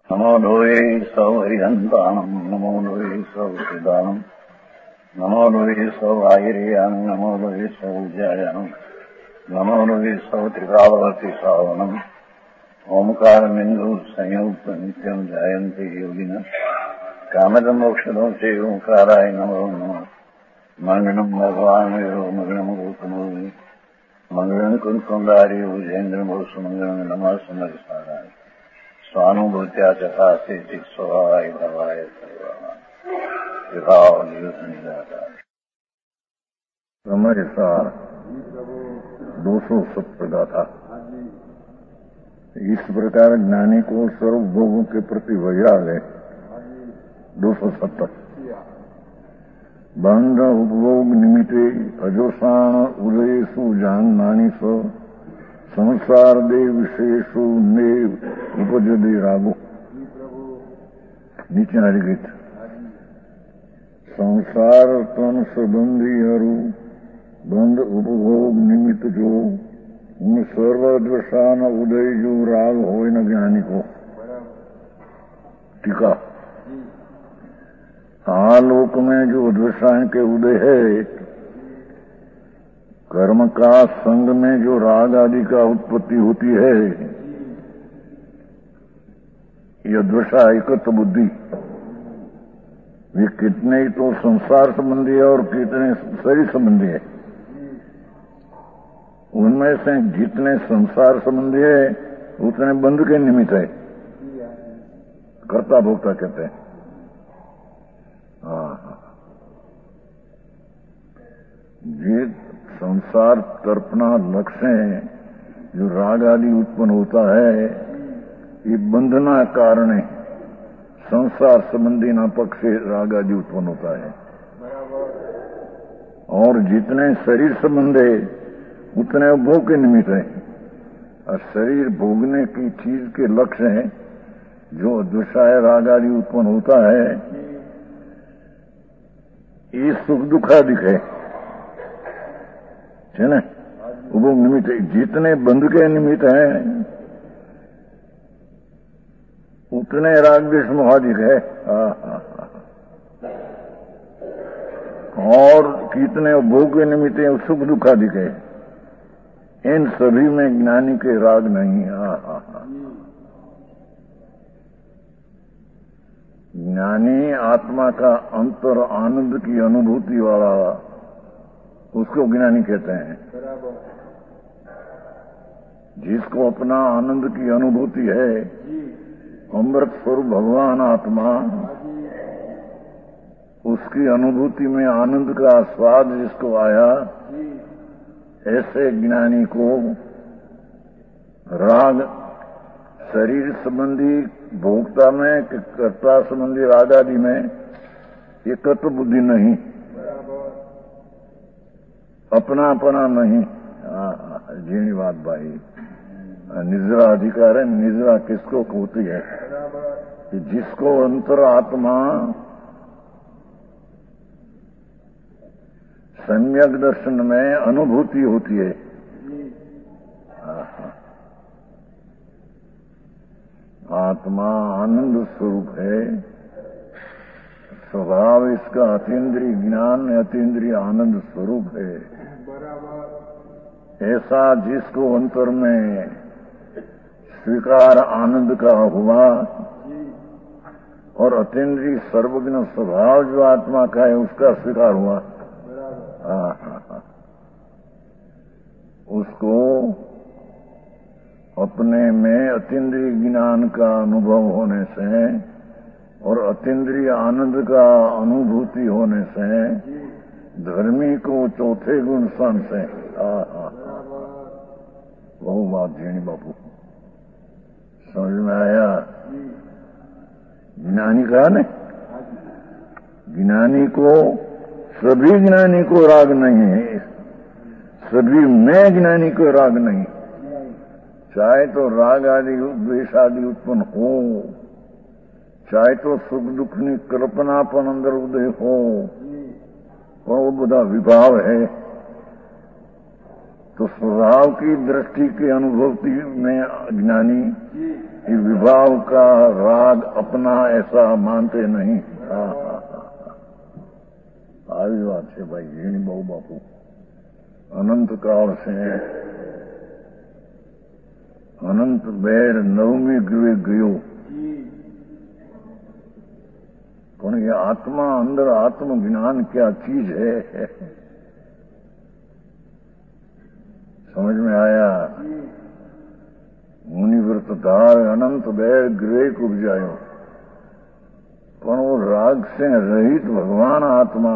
नमो लोये सौहरिहन्ताणम् नमो लोये सौहृदानम् नमो लोये सौआयर्याम् नमो लोये सौज्यायाम् नमो लोये सौत्रिकावती सावनम् ओंकारमिन्दु संयुक्त नित्यम् जायन्ते योगिनः कामदम् मोक्षदम् च ओंकाराय नमो नमः मङ्गलम् भगवान् यो मङ्गलम् गौतमोऽग्नि मङ्गलम् कुन्कुण्डारि भुजेन्द्रभूषमङ्गलम् नमः समरसाराय स्वानुभूत्या चकासे स्वभावाय भवाय ब्रह्मसार 270 गाथा। इस प्रकार ज्ञानी को सर्व भोगों के प्रति वैराग है। 270 बंध उपभोग निमित्ते अजोषाण उदयसु जानानि स संसार दे विशेषु ने उपजदे रागो। नीचे हरिगीत संसार तन संबंधी हरु बंध उपभोग निमित्त जो उन सर्वद्वशान उदय जो राग हो न ज्ञानी को। टीका आलोक में जो द्वशान के उदय है, कर्म का संग में जो राग आदि का उत्पत्ति होती है, यह दशा एकत्र बुद्धि, वे कितने ही तो संसार संबंधी है और कितने शरीर संबंधी है। उनमें से जितने संसार संबंधी है उतने बंध के निमित्त है, कर्ता भोक्ता कहते हैं। ये संसार तर्पणा लक्ष्य है, जो राग आदि उत्पन्न होता है, ये बंधना कारण है। संसार संबंधी नापक से राग आदि उत्पन्न होता है। और जितने शरीर संबंध है उतने भोग के निमित्त है। और शरीर भोगने की चीज के लक्ष्य है, जो द्वेषाय राग आदि उत्पन्न होता है, ये सुख दुखादिक है ना। उपभोग निमित्त जितने बंध के निमित्त हैं उतने राग द्वेष मोहादिक है। और कितने भोग के निमित्त है सुख दुखादिक है। इन सभी में ज्ञानी के राग नहीं। ज्ञानी आत्मा का अंतर आनंद की अनुभूति वाला, उसको ज्ञानी कहते हैं। जिसको अपना आनंद की अनुभूति है, अमृत स्वरूप भगवान आत्मा, उसकी अनुभूति में आनंद का स्वाद जिसको आया, ऐसे ज्ञानी को राग शरीर संबंधी भोक्ता में, कर्ता संबंधी राग आदि में एकत्र बुद्धि नहीं, अपना अपना नहीं। जीनी बात भाई, निजरा अधिकार है। निजरा किसको होती है कि जिसको अंतरात्मा सम्यक दर्शन में अनुभूति होती है। आत्मा आनंद स्वरूप है, स्वभाव इसका अतीन्द्रिय ज्ञान, अतीन्द्रिय आनंद स्वरूप है। ऐसा जिसको अंतर में स्वीकार आनंद का हुआ और अतीन्द्रिय सर्वज्ञ स्वभाव जो आत्मा का है उसका स्वीकार हुआ, उसको अपने में अतीन्द्रिय ज्ञान का अनुभव होने से और अतीन्द्रिय आनंद का अनुभूति होने से धर्मी को चौथे गुण सन से। बहु बात जीनी बापू, समझ में आया? ज्ञानी कहा ने, ज्ञानी को, सभी ज्ञानी को राग नहीं है, सभी में ज्ञानी को राग नहीं। चाहे तो राग आदि द्वेष आदि उत्पन्न हो, चाहे तो सुख दुख की कल्पनापन अंदर उदय हो, और वो बुधा विभाव है, तो स्वभाव की दृष्टि के अनुभूति में ज्ञानी कि विभाव का राग अपना ऐसा मानते नहीं। આવી વાત છે ભાઈ ઝીણી બહુ બાપુ અનંત કાળ છે અનંત બેર નવમી ગૃહે ગયો પણ ये आत्मा अंदर आत्मज्ञान क्या चीज है समझ में आया। मुनिव्रत धार अनंत बैर गृह को उपजायो पण वो राग से रहित भगवान आत्मा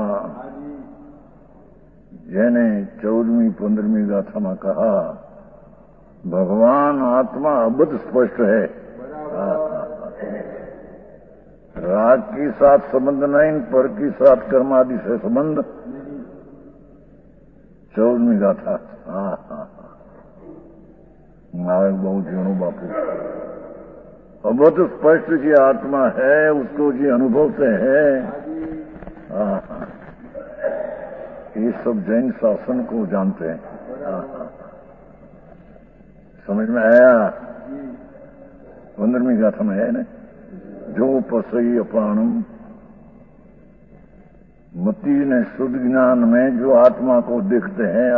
જેને 14મી 15મી गाथा में कहा भगवान आत्मा अबध स्पष्ट है। राग के साथ संबंध नहीं, पर के साथ कर्म आदि से संबंध। 14મી गाथा। नायक बहुत जीणु बापू अबध स्पष्ट जी आत्मा है, उसको जी अनुभव से है। ये सब जैन शासन को जानते हैं। समझ में आया। 15वीं गाथा में है ना, जो पसई अपाणम मति ने शुद्ध ज्ञान में जो आत्मा को देखते हैं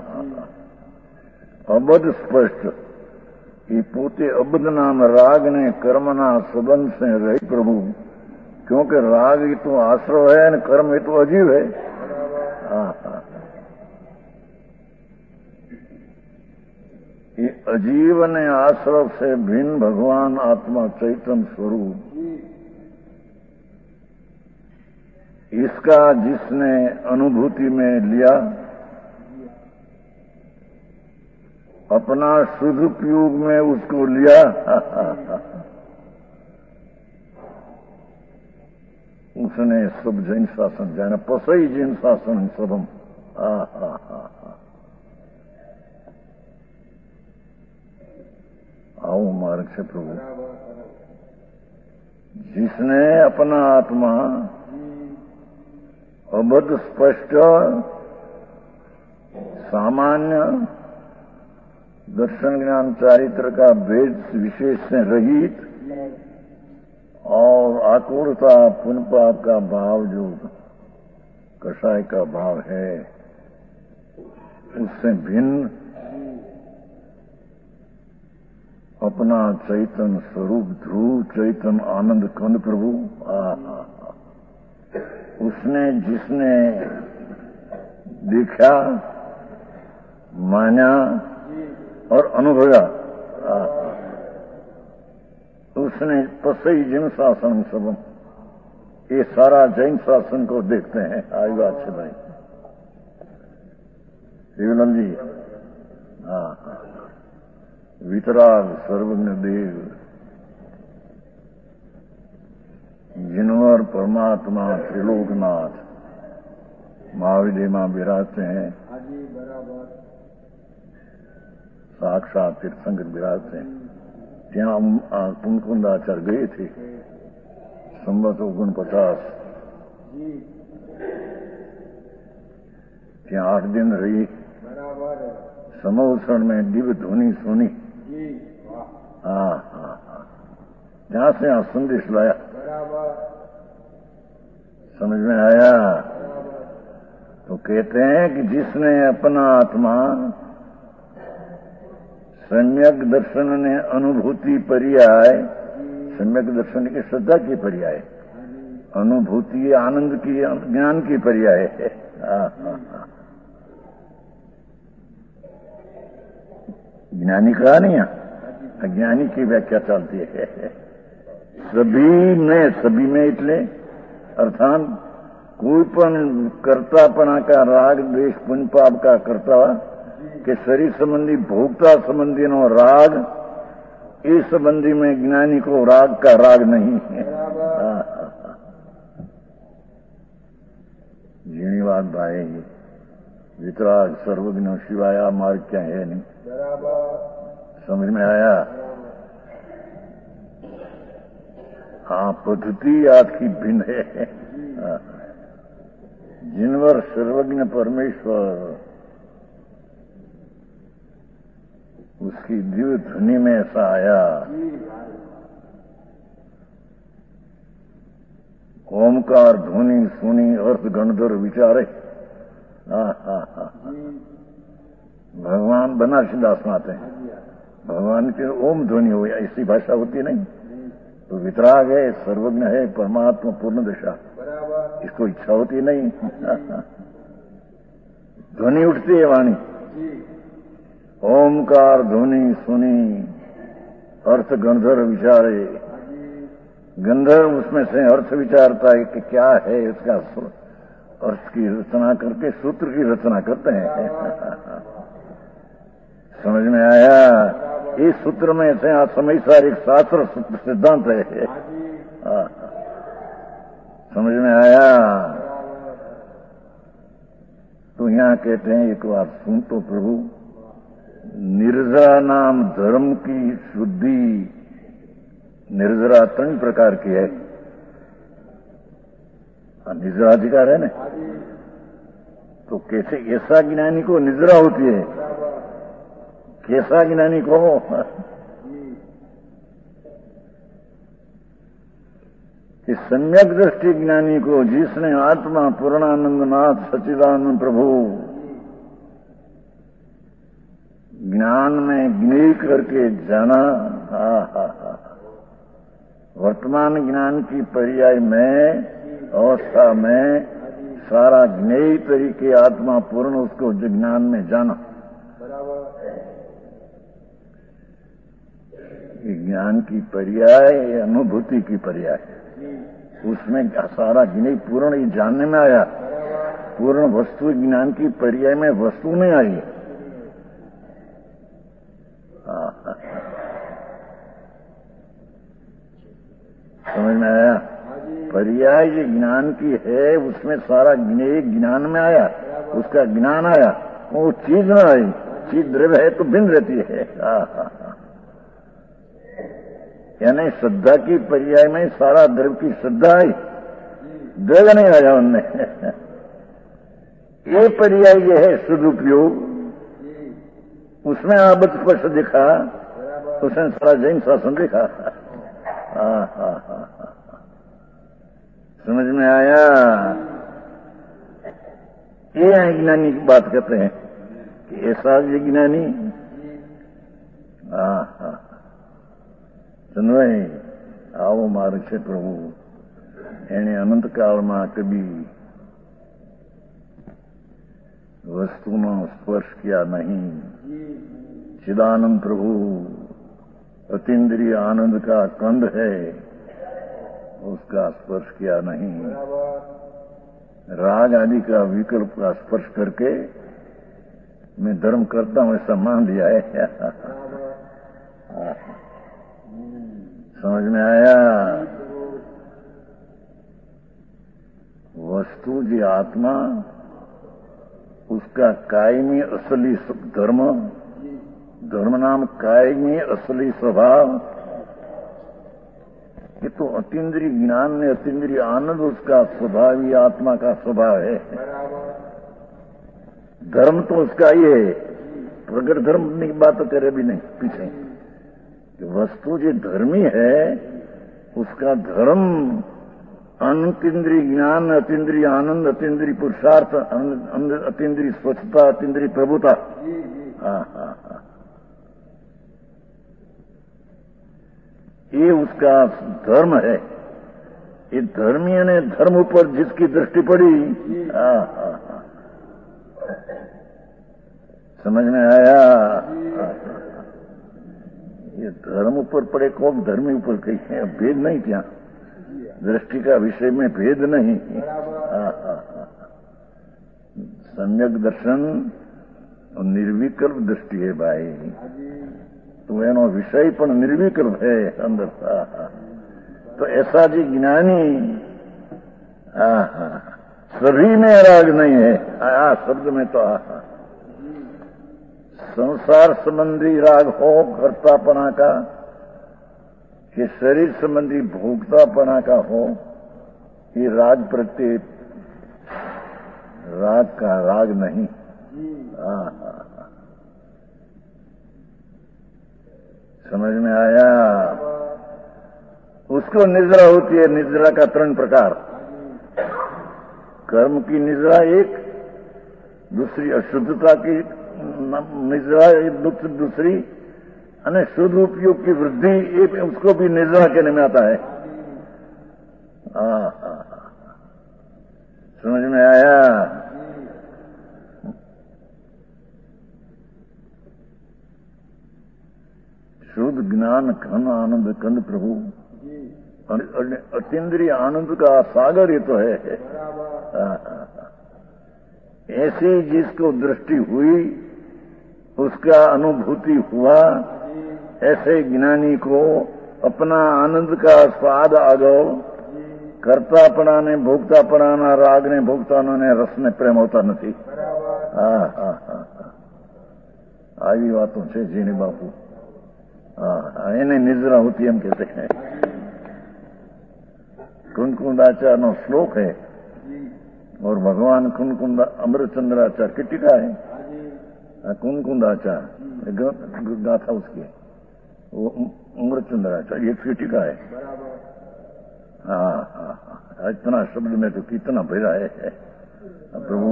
अबध स्पष्ट ये पोते अबध नाम राग ने कर्मना संबंध से रही प्रभु, क्योंकि राग ये तो आश्रव है और कर्म ये तो अजीव है। ये अजीव ने आश्रव से भिन्न भगवान आत्मा चैतन्य स्वरूप, इसका जिसने अनुभूति में लिया अपना शुद्ध उपयोग में उसको लिया उसने सब जैन शासन जाना पसई जैन शासन सबम। आओ मार्ग से प्रभु, जिसने अपना आत्मा अबध स्पष्ट सामान्य दर्शन ज्ञान चारित्र का भेद विशेष से रहित और आकुलता पुण्य पाप का भाव जो कषाय का भाव है उससे भिन्न अपना चैतन्य स्वरूप ध्रुव चैतन्य आनंद कंद प्रभु उसने जिसने देखा माना और अनुभवा उसने पसई जैन शासन सब ये सारा जैन शासन को देखते हैं। आई बात है भाई शिवनंद जी। वितराग सर्वज्ञ देव जिनवर परमात्मा त्रिलोकनाथ महाविदय मां विराजते हैं, साक्षात तीर्थंकर विराजते हैं। ત્યાં પુનકુંદાચાર્ય ગયે थे સંવત 49 ત્યાં 8 दिन रही। समोसण में दिव्य ध्वनि सुनी। जहां से यहाँ संदेश लाया समझ में आया। तो कहते हैं कि जिसने अपना आत्मा सम्यक दर्शन ने अनुभूति पर्याय, सम्यक दर्शन की श्रद्धा की पर्याय, अनुभूति आनंद की ज्ञान की पर्याय है। ज्ञानी कहा नहीं, अज्ञानी की व्याख्या चलती है। सभी में એટલે अर्थात कोई पण कर्तापना का राग द्वेष पुण्य पाप का कर्ता के शरीर संबंधी भोक्ता संबंधी नो राग इस संबंधी में ज्ञानी को राग का राग नहीं है। जीणी बात भाई वितराग सर्वज्ञ शिवाया मार्ग क्या है नहीं समझ में आया। हाँ पद्धति आपकी भिन्न है। जिनवर सर्वज्ञ परमेश्वर उसकी दिव्य ध्वनि में ऐसा आया ओमकार ध्वनि सुनी अर्थ गणधर विचारे। भगवान बनारसीदास में आते हैं, भगवान की ओम ध्वनि हो, ऐसी भाषा होती नहीं। तो वितराग है, सर्वज्ञ है, परमात्मा पूर्ण दशा, इसको इच्छा होती नहीं। ध्वनि उठती है वाणी, ओमकार ध्वनि सुनी अर्थ गंधर्व विचारे। गंधर्व उसमें से अर्थ विचारता है कि क्या है, उसका अर्थ की रचना करके सूत्र की रचना करते हैं। समझ में आया? इस सूत्र में से समयसार एक शास्त्र सिद्धांत है। समझ में आया? तो यहां कहते हैं, एक बार सुन तो प्रभु, निर्जरा नाम धर्म की शुद्धि। निर्जरा 3 प्रकार की है। निजरा अधिकार है ना, तो कैसे ऐसा ज्ञानी को निजरा होती है, कैसा ज्ञानी को? इस सम्यक दृष्टि ज्ञानी को, जिसने आत्मा पूर्णानंद नाथ सच्चिदानंद प्रभु ज्ञान में ज्ञेय करके जाना। वर्तमान ज्ञान की पर्याय में, अवस्था में सारा ज्ञेय तरीके आत्मा पूर्ण उसको ज्ञान में जाना। ज्ञान की पर्याय अनुभूति की पर्याय, उसमें सारा ज्ञेय पूर्ण ही जानने में आया। पूर्ण वस्तु ज्ञान की पर्याय में वस्तु नहीं आई। समझ में आया? पर्याय जो ज्ञान की है, उसमें सारा ज्ञेय ज्ञान में आया, उसका ज्ञान आया, वो चीज न आई। चीज द्रव्य है तो भिन्न रहती है। यानी श्रद्धा की पर्याय में सारा द्रव्य की श्रद्धा आई, द्रव्य नहीं आया उनमें। ये पर्याय ये है सदुपयोग, उसमें आबद स्पर्श दिखा, उसने सारा जैन शासन दिखा। समझ में आया? ये ज्ञानी की बात करते हैं कि ऐसा ये ज्ञानी। सुनो, आओ मार्ग से प्रभु एने अनंत काल में कभी वस्तुनो स्पर्श किया नहीं। चिदानंद प्रभु अतीन्द्रिय आनंद का कंद है, उसका स्पर्श किया नहीं। राग आदि का विकल्प का स्पर्श करके मैं धर्म करता हूं ऐसा मान लिया है। समझ में आया? वस्तु जी आत्मा, उसका कायमी असली धर्म, धर्म नाम कायमी असली स्वभाव, ये तो अतीन्द्रिय ज्ञान में अतीन्द्रिय आनंद उसका स्वभाव ही आत्मा का स्वभाव है। धर्म तो उसका ही है, प्रगट धर्म की बात करे भी नहीं पीछे। वस्तु जो धर्मी है, उसका धर्म अतीन्द्रिय ज्ञान, अतीन्द्रिय आनंद, अतीन्द्रिय पुरुषार्थ, अतीन्द्रिय स्वच्छता, अतीन्द्रिय प्रभुता। ये उसका धर्म है। ये धर्मी ने धर्म पर जिसकी दृष्टि पड़ी, समझ में आया? ये धर्म ऊपर पड़े, कौन धर्मी ऊपर कहीं है, भेद नहीं क्या? दृष्टि का विषय में भेद नहीं। सम्यक दर्शन और निर्विकल्प दृष्टि है भाई। तो एनो विषय पर निर्विकल्प है अंदर। तो ऐसा जी ज्ञानी सभी में राग नहीं है। शब्द में तो संसार संबंधी राग हो कर्तापना का, कि शरीर संबंधी भोक्तापना का हो, ये राग प्रत्यय राग का राग नहीं। समझ में आया? उसको निद्रा होती है। निद्रा का 3 प्रकार, कर्म की निद्रा एक, दूसरी अशुद्धता की निद्रा दूसरी, અને शुद्ध उपयोग की वृद्धि, एक उसको भी निद्रा कहने में आता है। समझ में आया? शुद्ध ज्ञान घन आनंद कंद प्रभु, अतीन्द्रिय आनंद का सागर ये तो है। ऐसी जिसको दृष्टि हुई, उसका अनुभूति हुआ, ऐसे ज्ञानी को अपना आनंद का स्वाद आगो, करतापणा ने भोगतापणा, राग ने भोगतानो ने रस ने प्रेम होता નથી। આવી વાતો છે જીની બાપુ। એને નિદ્રા होती हम कहते हैं। कुंदकुंदाचार्य श्लोक है और भगवान कुंदकुंदा अमृतचंद्राचार्य की टीका है। कुंदकुंदाचार्य गाथा उसकी है, वो अमृतचंद्राचार्य एक की टीका है। इतना शब्द में तो कितना भरा है प्रभु।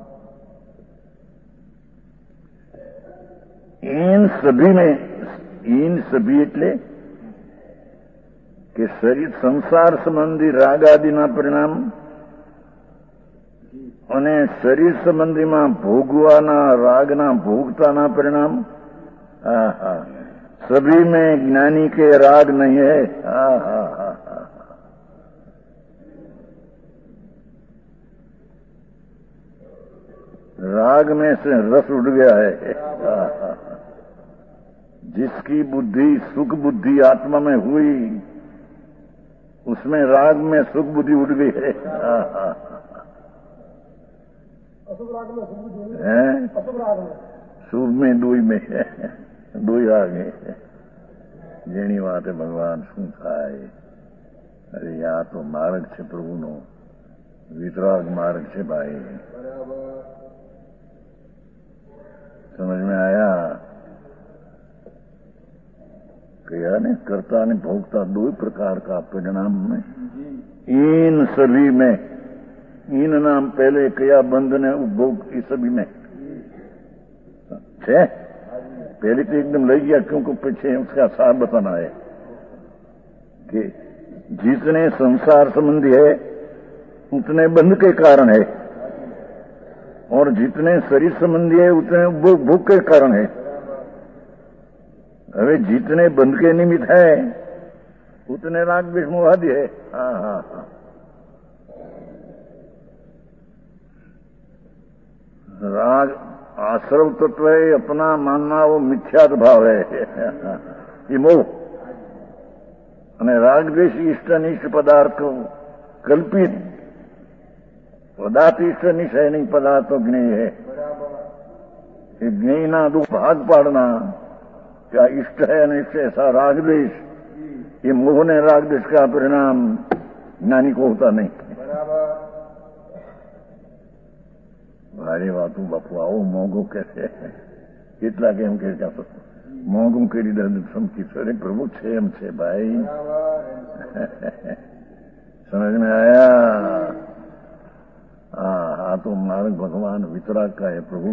इन सभी એટલે કે શરીર સંસાર સંબંધી રાગ આદિના પરિણામ અને શરીર સંબંધીમાં ભોગવાના રાગના ભોગતાના परिणाम, सभी में ज्ञानी के राग नहीं है। राग में से रस उड़ गया है। जिसकी बुद्धि सुख बुद्धि आत्मा में हुई, उसमें राग में सुख बुद्धि उड़ गई है। शुभ में दुई में दुई आ गए। जेनी वाते भगवान શું થાય? अरे यहाँ तो मार्ग છે પ્રભુનો, વિતરાગ मार्ग છે भाई। समझ में आया? कहा ने कर्ता ने भोगता दो प्रकार का परिणाम में, इन सभी में, इन नाम पहले कया बंध ने उपभोग, इस सभी में छे। पहले तो एकदम लग गया, क्योंकि पीछे उसका सार बताना है कि जितने संसार संबंधी है उतने बंध के कारण है, और जितने शरीर संबंधी है उतने भोग के कारण है। अरे जितने बंध के निमित्त है उतने राग द्वेष मोह आदि है। राग आश्रव तत्व है, अपना मानना वो मिथ्यात भाव है, ये मोह। राग द्वेष इष्ट अनिष्ट पदार्थ कल्पित पदार्थ इष्ट अनिष्ट है नहीं, पदार्थ तो ज्ञेय है। ज्ञेय ना दो भाग पाड़ना, क्या इष्ट है अनिष्ट, ऐसा राग द्वेष, ये मोह ने राग द्वेष का परिणाम ज्ञानी को होता नहीं। भारी बातों बापू आओ मोंघो कैसे કેટલા કેમ કે મોંઘું કરી દે સમકી અરે प्रभु છે એમ છે भाई। समझ में आया? हाँ तो मार्ग भगवान वितराग का है प्रभु।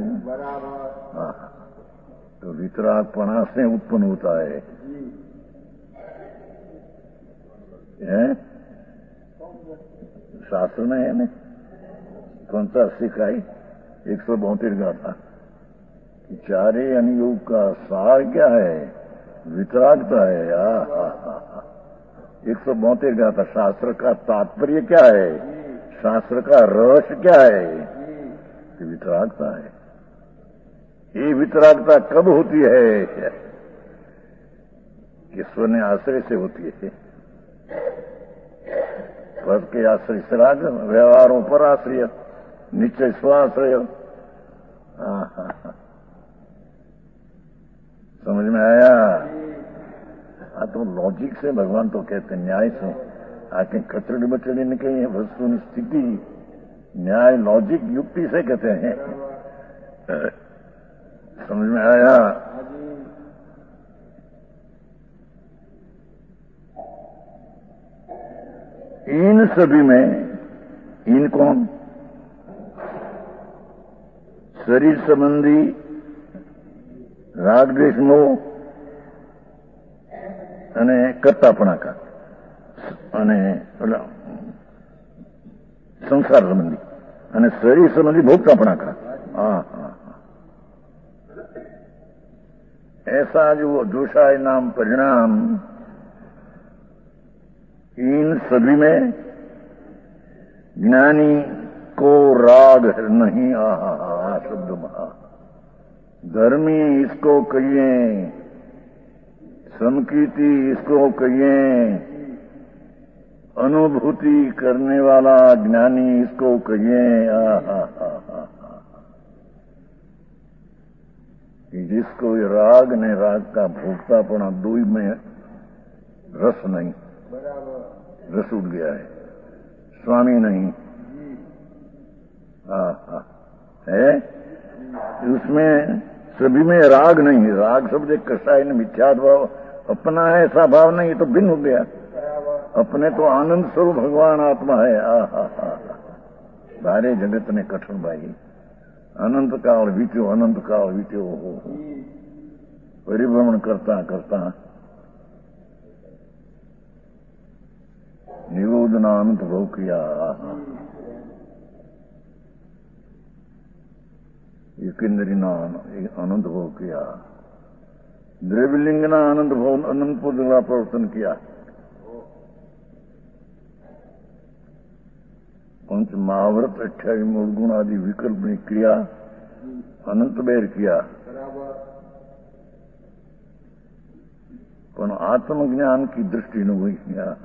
तो वितराग पणा से उत्पन्न होता है। शास्त्र में है ना, कौन सा सिखाई 172 गाथा कि चारे अनुयोग का सार क्या है? वितरागता है। 172 गाथा। शास्त्र का तात्पर्य क्या है? शास्त्र का रहस्य क्या है? कि वितरागता है। ये वितरागता कब होती है? ईश्वर ने आश्रय से होती है। पद के आश्रय से राग, व्यवहारों पर आश्रय, निश्चय स्वाश्रय। समझ में आया? तो लॉजिक से भगवान तो कहते न्याय से। आके कचड़ी बचड़ी निकली है वस्तु स्थिति, न्याय लॉजिक युक्ति से कहते हैं। समझ में आया? इन सभी में, इन कौन? शरीर संबंधी राग द्वेष मोह અને કરતાપણા કા અને संसार संबंधी અને शरीर संबंधी भोक्तापणा का। हाँ हाँ हाँ, ऐसा जो दोषाय नाम परिणाम, इन सभी में ज्ञानी को राग नहीं। आहा शब्द महा धर्मी इसको कहिए, समकीर्ति इसको कहिए, अनुभूति करने वाला ज्ञानी इसको कहिए। जिसको ये राग ने राग का भोक्तापना दो में रस नहीं, रस उठ गया है, स्वामी नहीं है, उसमें सभी में राग नहीं। राग शब्द एक कसाय ने मिथ्यात्व भाव अपना है, ऐसा भाव नहीं, तो भिन्न हो गया। अपने तो आनंद स्वरूप भगवान आत्मा है। सारे जगत ने कठिन भाई, अनंत काल वीत्यो, अनंत काल वीत्यो, हो परिभ्रमण करता करता निरोधना अनंत भव किया। एकेंद्रीना अनंत भव किया, द्रव्यलिंगना अनंत भव अनंतपुर का प्रवर्तन किया। पंच महाव्रत 28 मूल गुण आदि विकल्प ने क्रिया अनंत बेर किया। पर आत्मज्ञान की दृष्टि न हुई।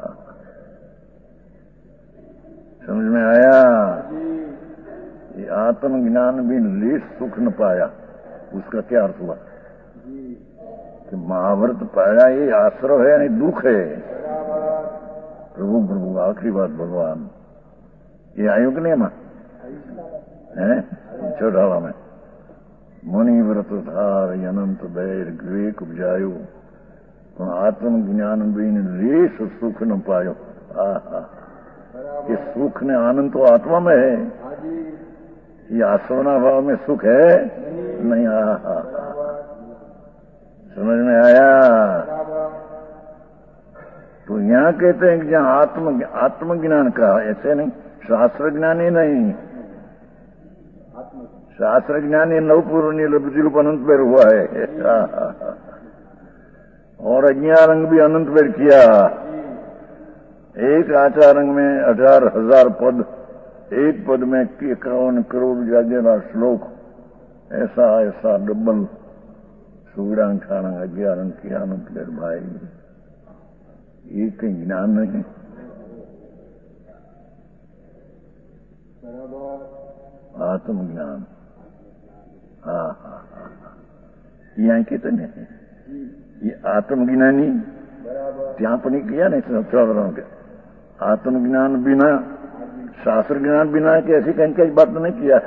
समझ में आया? ये आत्मज्ञान भी लेश सुख न पाया, उसका क्या अर्थ हुआ? कि महाव्रत पाया ये आश्रय है, नहीं दुख है। प्रभु प्रभु आखिरी बात भगवान ये आयोग नियम है चौढ़ावा में मुनि व्रत धार अनंत बैर विवेक उपजायो, आत्मज्ञान भी लेश सुख न पायो। ये सुख ने आनंद तो आत्मा में है, ये आसवना भाव में सुख है नहीं। समझ में आया? तो यहाँ कहते हैं कि जहाँ आत्मज्ञान का, ऐसे नहीं शास्त्र ज्ञान ही नहीं, शास्त्र ज्ञान ये नवपूर्णीय लब्धि रूप अनंत बेर हुआ है। और अज्ञारंग भी अनंत बेर किया। एक आचारंग में 18,000 पद, एक पद में 51 करोड़ जागेरा श्लोक, ऐसा ऐसा डबल सुगड़ांग खाना 11 की अनंत बेर भाई, ये कहीं ज्ञान नहीं। आत्मज्ञान यहाँ कहते नहीं, ये आत्मज्ञानी ત્યાં પણ किया नहीं चौधरों के आत्मज्ञान बिना, शास्त्र ज्ञान बिना कि ऐसी कहीं बात नहीं किया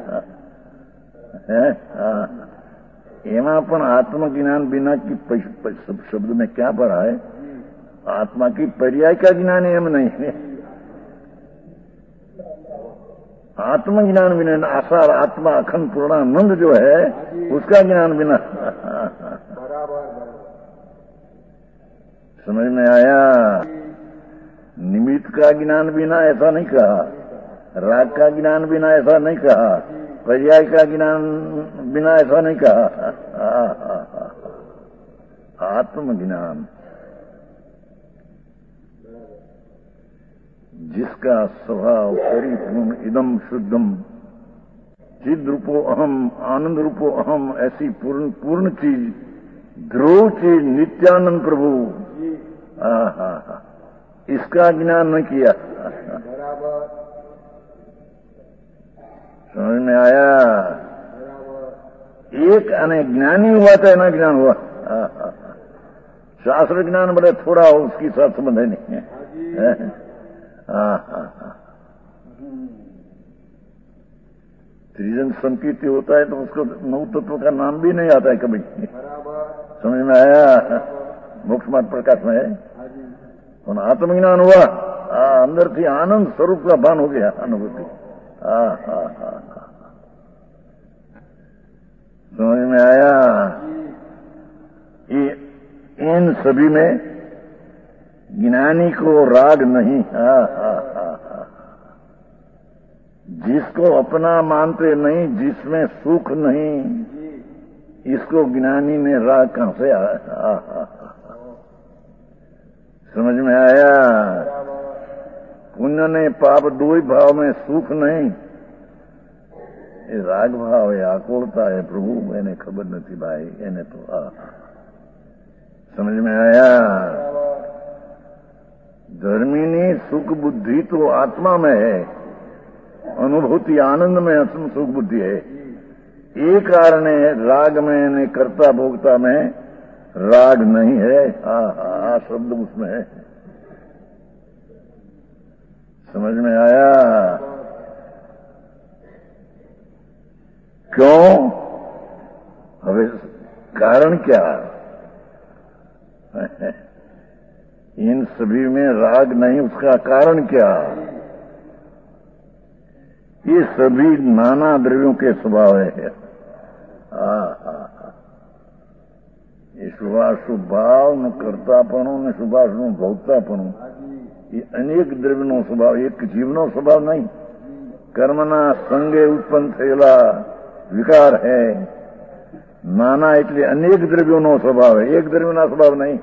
है। एवं पण आत्मज्ञान बिना की शब्द में क्या पढ़ा है? आत्मा की पर्याय का ज्ञान एम नहीं है। आत्मज्ञान बिना आसार आत्मा अखंड पूर्णानंद जो है उसका ज्ञान बिना। समझ में आया? निमित्त का ज्ञान बिना ऐसा नहीं कहा, राग का ज्ञान बिना ऐसा नहीं कहा, पर्याय का ज्ञान बिना ऐसा नहीं कहा। आत्मज्ञान जिसका स्वभाव परिपूर्ण इदम शुद्धम चिद रूपो अहम आनंद रूपो अहम, ऐसी पूर्ण चीज, ध्रुव चीज नित्यानंद प्रभु, इसका ज्ञान न किया। समझ में आया? एक अने ज्ञानी हुआ तो ना ज्ञान हुआ। शास्त्र ज्ञान बड़े थोड़ा हो, उसकी साथ संबंध नहीं है। त्रिजन संकीर्ति होता है तो उसको नौ तत्व का नाम भी नहीं आता है कभी। समझ में आया? मोक्ष मार्ग प्रकाश में है। और आत्मज्ञान हुआ, अंदर थी आनंद स्वरूप का भान हो गया, अनुभूति। समझ में आया? इन सभी में ज्ञानी को राग नहीं। जिसको अपना मानते नहीं, जिसमें सुख नहीं, इसको ज्ञानी में राग कहां से आया? समझ में आया? पुण्य ने पाप दो ही भाव में, सुख नहीं। ये राग भाव है, आकुलता है। प्रभु એને खबर नहीं भाई, એને तो समझ में आया? धर्मी सुख बुद्धि तो आत्मा में है, अनुभूति आनंद में असम सुख बुद्धि है। ये कारण है राग में ने कर्ता भोक्ता में राग नहीं है। शब्द उसमें है। समझ में आया? क्यों? अब कारण क्या? इन सभी में राग नहीं, उसका कारण क्या? ये सभी नाना द्रव्यों के स्वभाव है। ये शुभाशुभ भाव न कर्तापणु न शुभाशुभ भोक्तापणु, ये अनेक द्रव्यों स्वभाव, एक जीवनो स्वभाव नहीं। कर्मना संगे उत्पन्न थયેલા विकार है। नाना એટલે अनेक द्रव्यों स्वभाव है, एक द्रव्यना स्वभाव नहीं।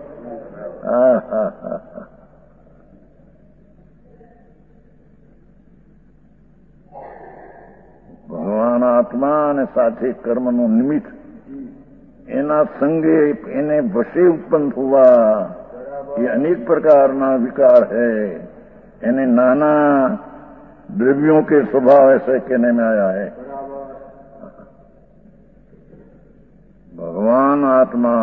ભગવાન આત્મા અને સાથે કર્મનું નિમિત્ત એના સંગે એને વશે ઉત્પન્ન થવા, ये अनेक प्रकारना विकार है। यानी नाना द्रव्यों के स्वभाव ऐसे कहने में आया है। भगवान आत्मा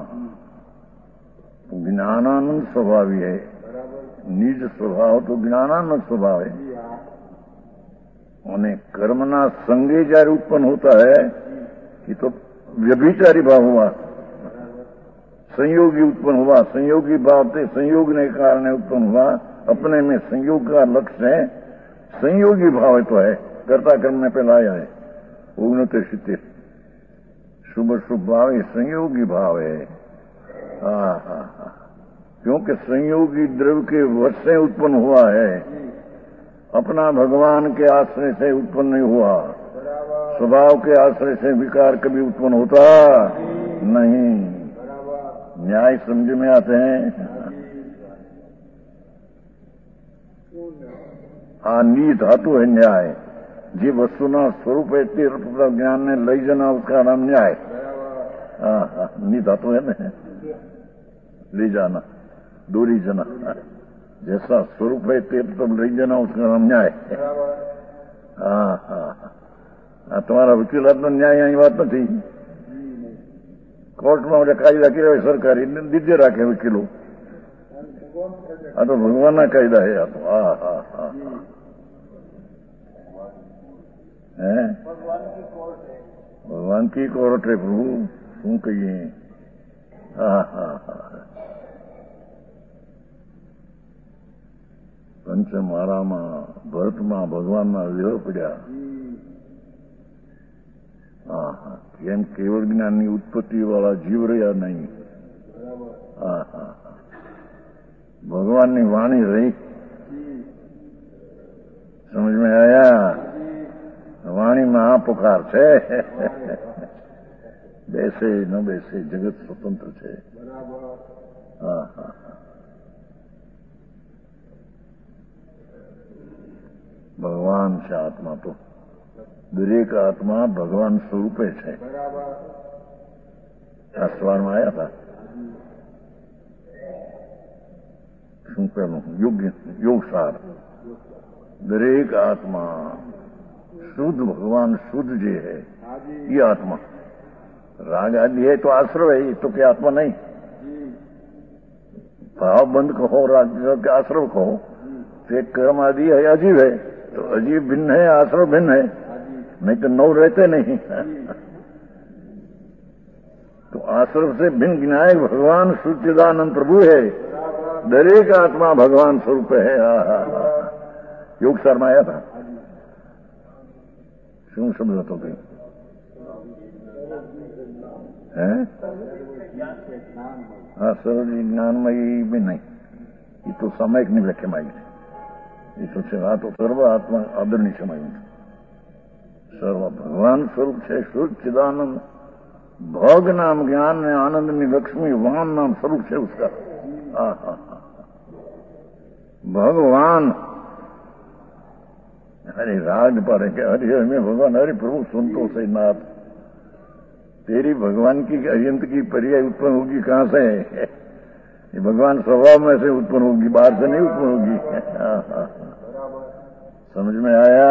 ज्ञानानंद स्वभावी है। निज स्वभाव तो ज्ञानानंद स्वभाव है। उन्हें कर्मना संगे जયારે उत्पन्न होता है कि तो व्यभिचारी भाव हुआ, संयोगी उत्पन्न हुआ। संयोगी भाव से संयोग ने कारण उत्पन्न हुआ। अपने में संयोग का लक्ष्य है, संयोगी भाव तो है। कर्ता कर्म में पहला आया है 69 शुभ शुभ भाव, ये संयोगी भाव है। क्योंकि संयोगी द्रव्य के वश से उत्पन्न हुआ है, अपना भगवान के आश्रय से उत्पन्न नहीं हुआ। स्वभाव के आश्रय से विकार कभी उत्पन्न होता नहीं। न्याय समझ में आते हैं? नी धातु है न्याय। जी वस्तुना स्वरूप है तीर्थ ज्ञान ने लई जाना, उसका नाम न्याय। नी धातु है ना, ले जाना, दूरी जाना। जैसा स्वरूप है तीर्थ ले जाना, उसका नाम न्याय। तुम्हारा वकील तो न्याय यही बात नहीं। कोर्ट में कायदा किया सरकारी दीजिए राखे वकीलो। तो भगवान का कायदा है। तो भगवान की कोर्ट है प्रभु, शू कहिए। पंच मारामा भरत में भगवान विरोध पड़ा। केम केवल ज्ञान की उत्पत्ति वाला जीव रहा नहीं। भगवान की वाणी रही। समझ में आया? वाणी में आ पुकार छे। बेसे न बेसे जगत स्वतंत्र छे। भगवान से आत्मा तो दरेक आत्मा भगवान स्वरूपे है। आ सवाल में आया था શું કહેવું? योग सार दरेक आत्मा शुद्ध भगवान शुद्ध जो है, ये आत्मा राग आदि है तो आश्रय है, तो क्या आत्मा नहीं? भाव बंद कहो, राग के आश्रय कहो। तो कर्म आदि है अजीब है, तो अजीब भिन्न है, आश्रय भिन्न है। नहीं तो नौ रहते नहीं। तो आश्रय से भिन्न ज्ञायक भगवान सच्चिदानंद प्रभु है। दरेक आत्मा भगवान स्वरूप है। योग सार में आया था। શું શબ્દ હતો કઈ? है? हाँ, सर्व ज्ञानमयी भी नहीं, ये तो सामयिक निव्याख्यामयी है. ये तो છે આ તો સર્વ આત્મા આદરની સમય સર્વ ભગવાન સ્વરૂપ છે. શુદ્ધ ચિદાનંદ ભોગ નામ જ્ઞાન ને આનંદની લક્ષ્મી વાન નામ સ્વરૂપ છે उसका. भगवान. अरे राग पड़े कि अरे हमें भगवान, अरे प्रभु सुन तो सही नाथ, तेरी भगवान की अयंत की पर्याय उत्पन्न होगी कहां से? ये भगवान स्वभाव में से उत्पन्न होगी, बाहर से नहीं उत्पन्न होगी. समझ में आया?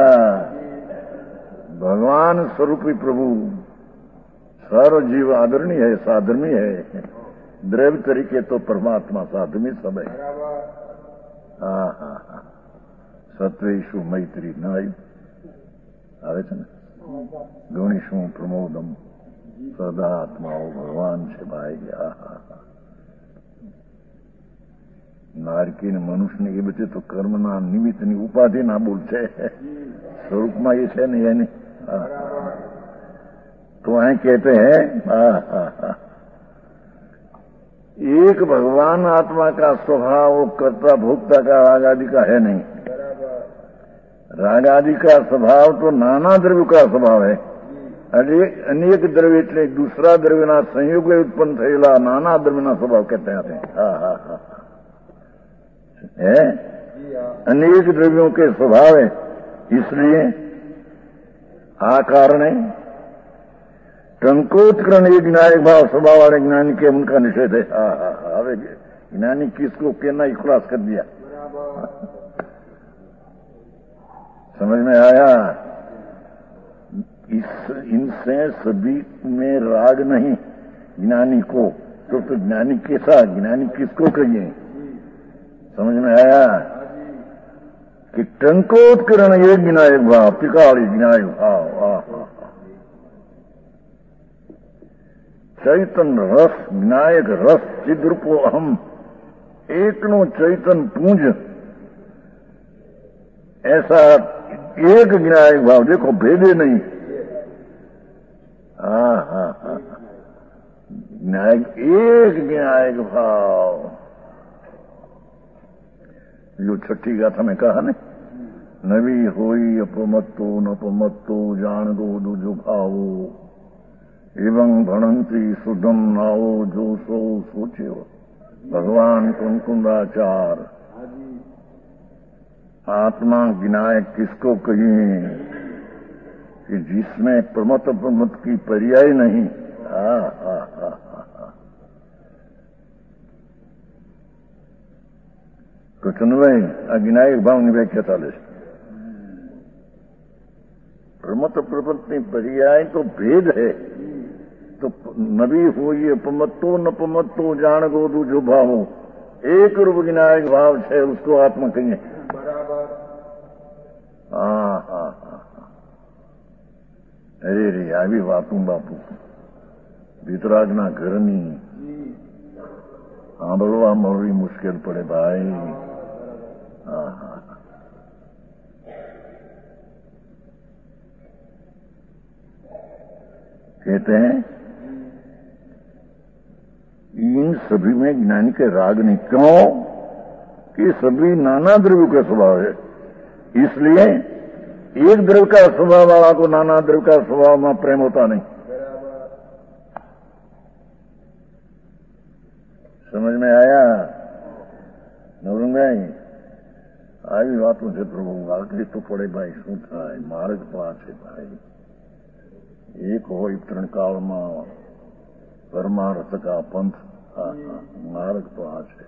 भगवान स्वरूपी प्रभु सर्व जीव आदरणीय है, साधर्मी है. द्रव्य तरीके तो परमात्मा साधमी सब है. સત્વેશુ મૈત્રી ન આવે છે ને, ગણેશું પ્રમોદમ સદા આત્માઓ ભગવાન છે ભાઈ. નારકી ને મનુષ્યને એ બધી તો કર્મના નિમિત્તની ઉપાધિના બોલ છે, સ્વરૂપમાં એ છે ને એની. तो અહીં कहते हैं एक भगवान आत्मा का स्वभाव कर्ता भोक्ता का राग आदि का है नहीं. राग आदि का स्वभाव तो नाना द्रव्य का स्वभाव है. अनेक द्रव्य એટલે दूसरा द्रव्यના સંયોગે उत्पन्न થયેલા નાના દ્રવ્યના स्वभाव कहते हैं. है अनेक द्रव्यों के स्वभाव है, इसलिए आ कारण है टंकोत्करण एक न्यायिक भाव स्वभाव वाले ज्ञानी के उनका निषेध है. હવે ज्ञानी किसको कहना ही खुलास कर दिया. समझ में आया? इनसे सभी में राग नहीं ज्ञानी को, तो ज्ञानी कैसा, ज्ञानी किसको कहिए? समझ में आया कि टंकोत्करण एक ज्ञायक भाव, पिकाली ज्ञायक भाव. चैतन्य रस ज्ञायक रस चिद्रूपो अहम एकनो चैतन पूंज, ऐसा एक ज्ञायक भाव. देखो भेदे नहीं. ज्ञायक एक ज्ञायक भाव. जो छठी गाथा में कहा ने, नवी होई अपमत्तो नपमत्तो जान गो दूजो भावो एवं भणंती सुधम नाओ जो सो सोचो. भगवान कुंकुंदाचार. आत्मा ज्ञायक किसको कहिए कि जिसमें प्रमत प्रमत की पर्याय नहीं. तो चुनवाई अज्ञायक भावनी व्याख्या चाले. प्रमत प्रमत की पर्याय तो भेद है. तो नबी हो ये अपमत्तो नपमत्तो जान गो दूजो भावो, एक रूप ज्ञायक भाव है, उसको आत्मा कहिए. अरे रे આવી વાતું બાપુ વિતરાગના ઘરની સાંભળવા મળવી મુશ્કેલ પડે ભાઈ. कहते हैं इन सभी में ज्ञानी के राग नहीं. क्यों? कि सभी नाना द्रव्य का स्वभाव है, इसलिए एक द्रव्य का स्वभाव वाला को नाना द्रव्य का स्वभाव में प्रेम होता नहीं. समझ में आया नवरंग भाई? આવી વાતો છે પ્રભુ. આગળ તો પડે ભાઈ, શું થાય? માર્ગ પાસ છે ભાઈ. એક હોય ત્રણકાળમાં પરમાર્થ કા પંથ, માર્ગ તો આ છે.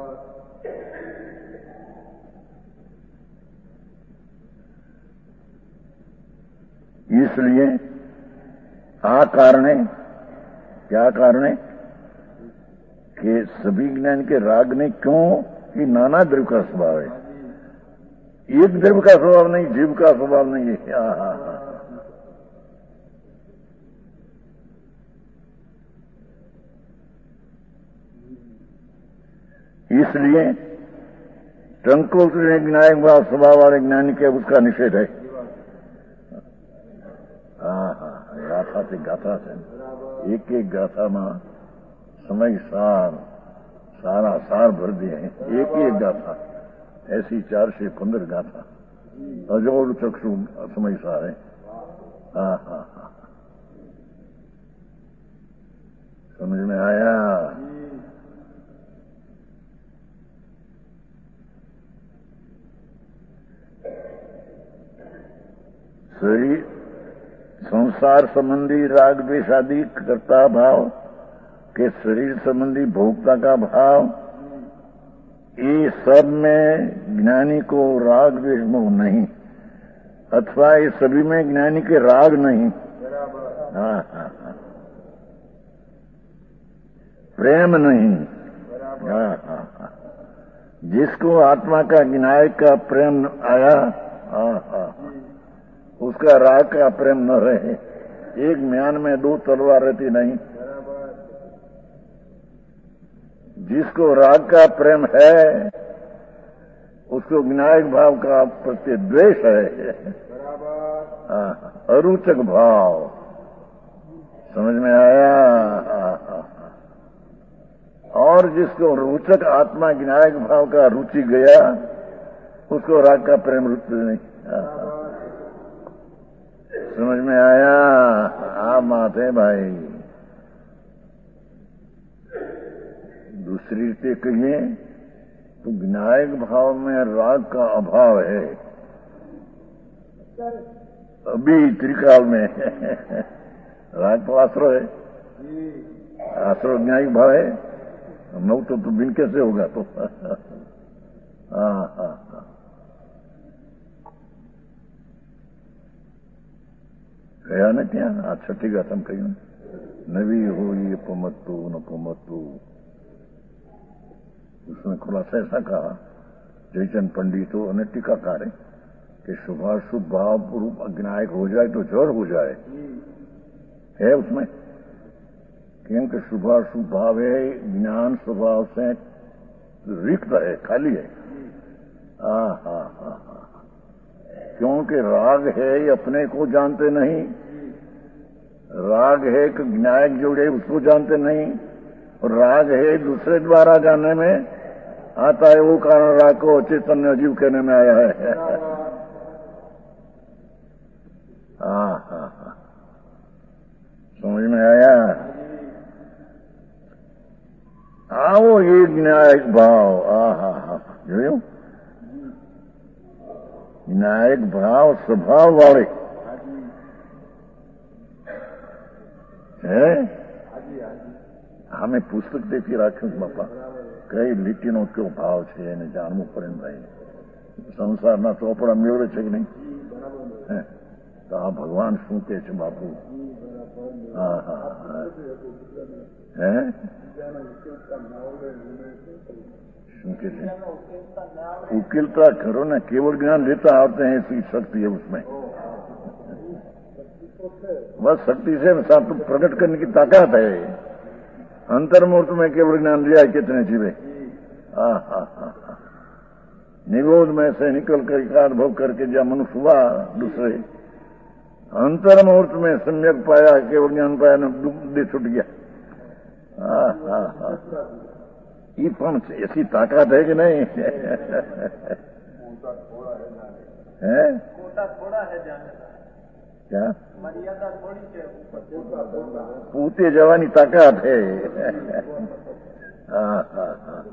इसलिए आ कारण है. क्या कारण है? कि सभी ज्ञान के राग ने क्यों? कि नाना द्रव्य का स्वभाव है, एक द्रव्य का स्वभाव नहीं, जीव का स्वभाव नहीं है. इसलिए टंकोत्करण ज्ञायक भाव स्वभाव वाले ज्ञानी के उसका निषेध है. गाथा પાસે ગાથા છે. એક એક ગાથામાં સમય सारा सार भर दिए हैं. एक एक गाथा ऐसी 415 गाथा अजोड़ चक्षु समय सार है. हाँ हाँ हाँ, समझ में आया. शरीर संसार संबंधी राग द्वेष आदि कर्ता भाव के शरीर संबंधी भोक्ता का भाव, ये सब में ज्ञानी को राग द्वेष मोह नहीं, अथवा ये सभी में ज्ञानी के राग नहीं. हाँ हाँ हाँ, प्रेम नहीं. हाँ हाँ हाँ, जिसको आत्मा का ज्ञान का प्रेम आया, हाँ हाँ, उसका राग का प्रेम न रहे. एक म्यान में दो तलवार रहती नहीं. जिसको राग का प्रेम है उसको विनायक भाव का प्रति द्वेष है. अरुचक भाव, समझ में आया. और जिसको रोचक आत्मा विनायक भाव का रुचि गया उसको राग का प्रेम रुचि नहीं. समझ में आया. आप माते भाई. दूसरी रीते कहिए तो विनायक भाव में राग का अभाव है. अभी त्रिकाल में राग तो आश्रय है. आश्रय विनायक भाव है. नौ तो बिन कैसे होगा. तो हाँ हाँ हाँ, कहा न क्या. आज छठी गाथा में कही नवी हो ये पमत्तु न पमत्तु. उसने खुलासा ऐसा कहा जयचंद पंडित हो और टीकाकार कि शुभाशुभ भाव रूप अज्ञायक हो जाए तो जड़ हो जाए. है उसमें क्योंकि शुभाशुभ भाव है, ज्ञान स्वभाव से रिक्त है, खाली है. हाँ हाँ हाँ हाँ, क्योंकि राग है ये अपने को जानते नहीं. राग है कि ज्ञायक जोड़े उसको जानते नहीं. और राग है दूसरे द्वारा जानने में आता है. वो कारण राग को चैतन्य जीव कहने में आया है. हाँ हाँ हाँ, समझ में आया. आओ ये विनायक भाव. हाँ हाँ, जो विनायक भाव स्वभाव वाले है. हमें पुस्तक देखी राख्યું બાપા. કઈ લીટીનો કયો ભાવ છે એને જાણવું પડે ને ભાઈ. સંસારના ચોપડા મેળવે છે કે નહીં. તો આ ભગવાન શું કહે છે બાપુ. હા હા હે શું કહે છે. उकिलता करो ना, केवल ज्ञान लेता आते हैं ऐसी शक्ति है उसमें. बस शक्ति से साथ प्रकट करने की ताकत है. अंतर्मूर्त में केवल ज्ञान लिया कितने जीवे. हाँ हाँ हाँ, निगोद में से निकल कर अनुभव करके जब मनुष्य हुआ दूसरे अंतर्मूर्त में सम्यक पाया, केवल ज्ञान पाया न बुद्धि छूट गया. हाँ हाँ हाँ, ये पण ऐसी ताकत है कि नहीं. है क्या पूते जवानी ताकत है. हाँ हाँ हाँ,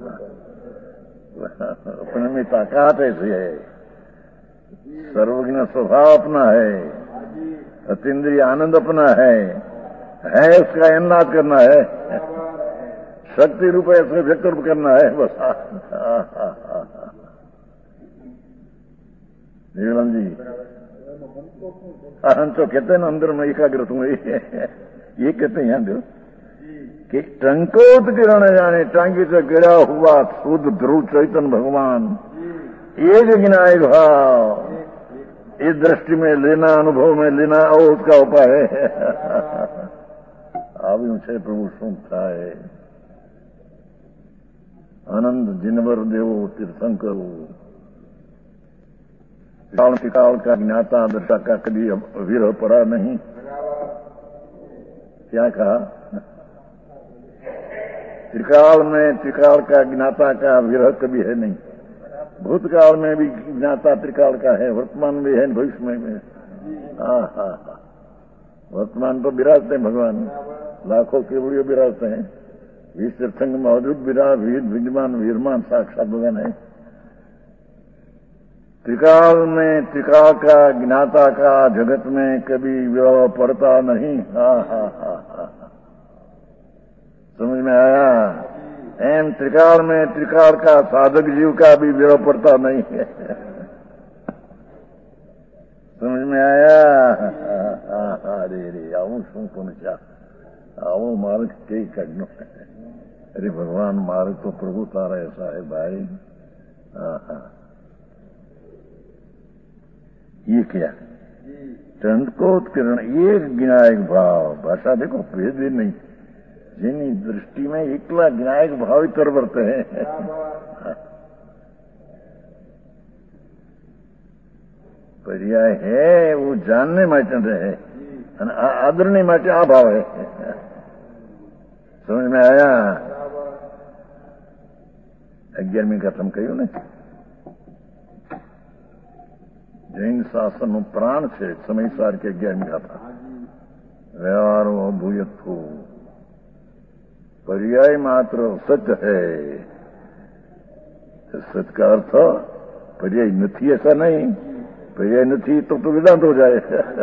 अपने में ताकत ऐसी है. सर्वज्ञ स्वभाव अपना है, अतीन्द्रिय आनंद अपना है उसका अन्नाद करना है. शक्ति रूप ऐसे व्यक्त करना है बस. जीवन जी हम तो कहते हैं ना अंदर में एकाग्रत हूं. ये कहते हैं यहाँ दो कि टंकोत किरण जाने टांगी से गिरा हुआ शुद्ध ध्रुव चैतन्य भगवान. ये जो विनायक भाव इस दृष्टि में लेना, अनुभव में लेना, और उसका उपाय है. આવ્યું છે પ્રભુ શું થાય. આનંદ जिनवर देवो तीर्थंकरो काल का ज्ञाता दशा का कभी विरह पड़ा नहीं. क्या कहा? त्रिकाल में त्रिकाल का ज्ञाता का विरह कभी है नहीं। भूतकाल में भी ज्ञाता त्रिकाल का है, वर्तमान में है, भविष्य में भी है। वर्तमान तो विराजते हैं भगवान, लाखों केवड़ियों विराजते हैं। विश्वसंग मौजूद विद्यमान विरमान साक्षात भगवान है। त्रिकाल में त्रिकाल का ज्ञाता का जगत में कभी विरह पड़ता नहीं। समझ में आया? एम त्रिकाल में त्रिकाल का साधक जीव का भी विरह पड़ता नहीं है। समझ में आया? अरे आવું શું પુનચા આવો માર્ગ કઈ કાઢનો? अरे भगवान मार्ग तो प्रभु तारा ऐसा है भाई। ये क्या टंकोत्किरण एक ज्ञायक भाव भाषा देखो भेद भी नहीं, जिनी दृष्टि में एकला ज्ञायक भाव ही तरवरते हैं। पर्याय है वो जानने માટે है, आदरणी માટે आ भाव है। समझ में आया? 11મી કથમ કહ્યું ને, જૈન શાસનનું પ્રાણ છે સમયસાર કે 11મી ગાથા। વ્યવહારો ભૂયથો पर्याय मात्र सत्य है। सत्य का अर्थ पर्याय नहीं, ऐसा नहीं। पर्याय नहीं तो वेदांत हो जाए।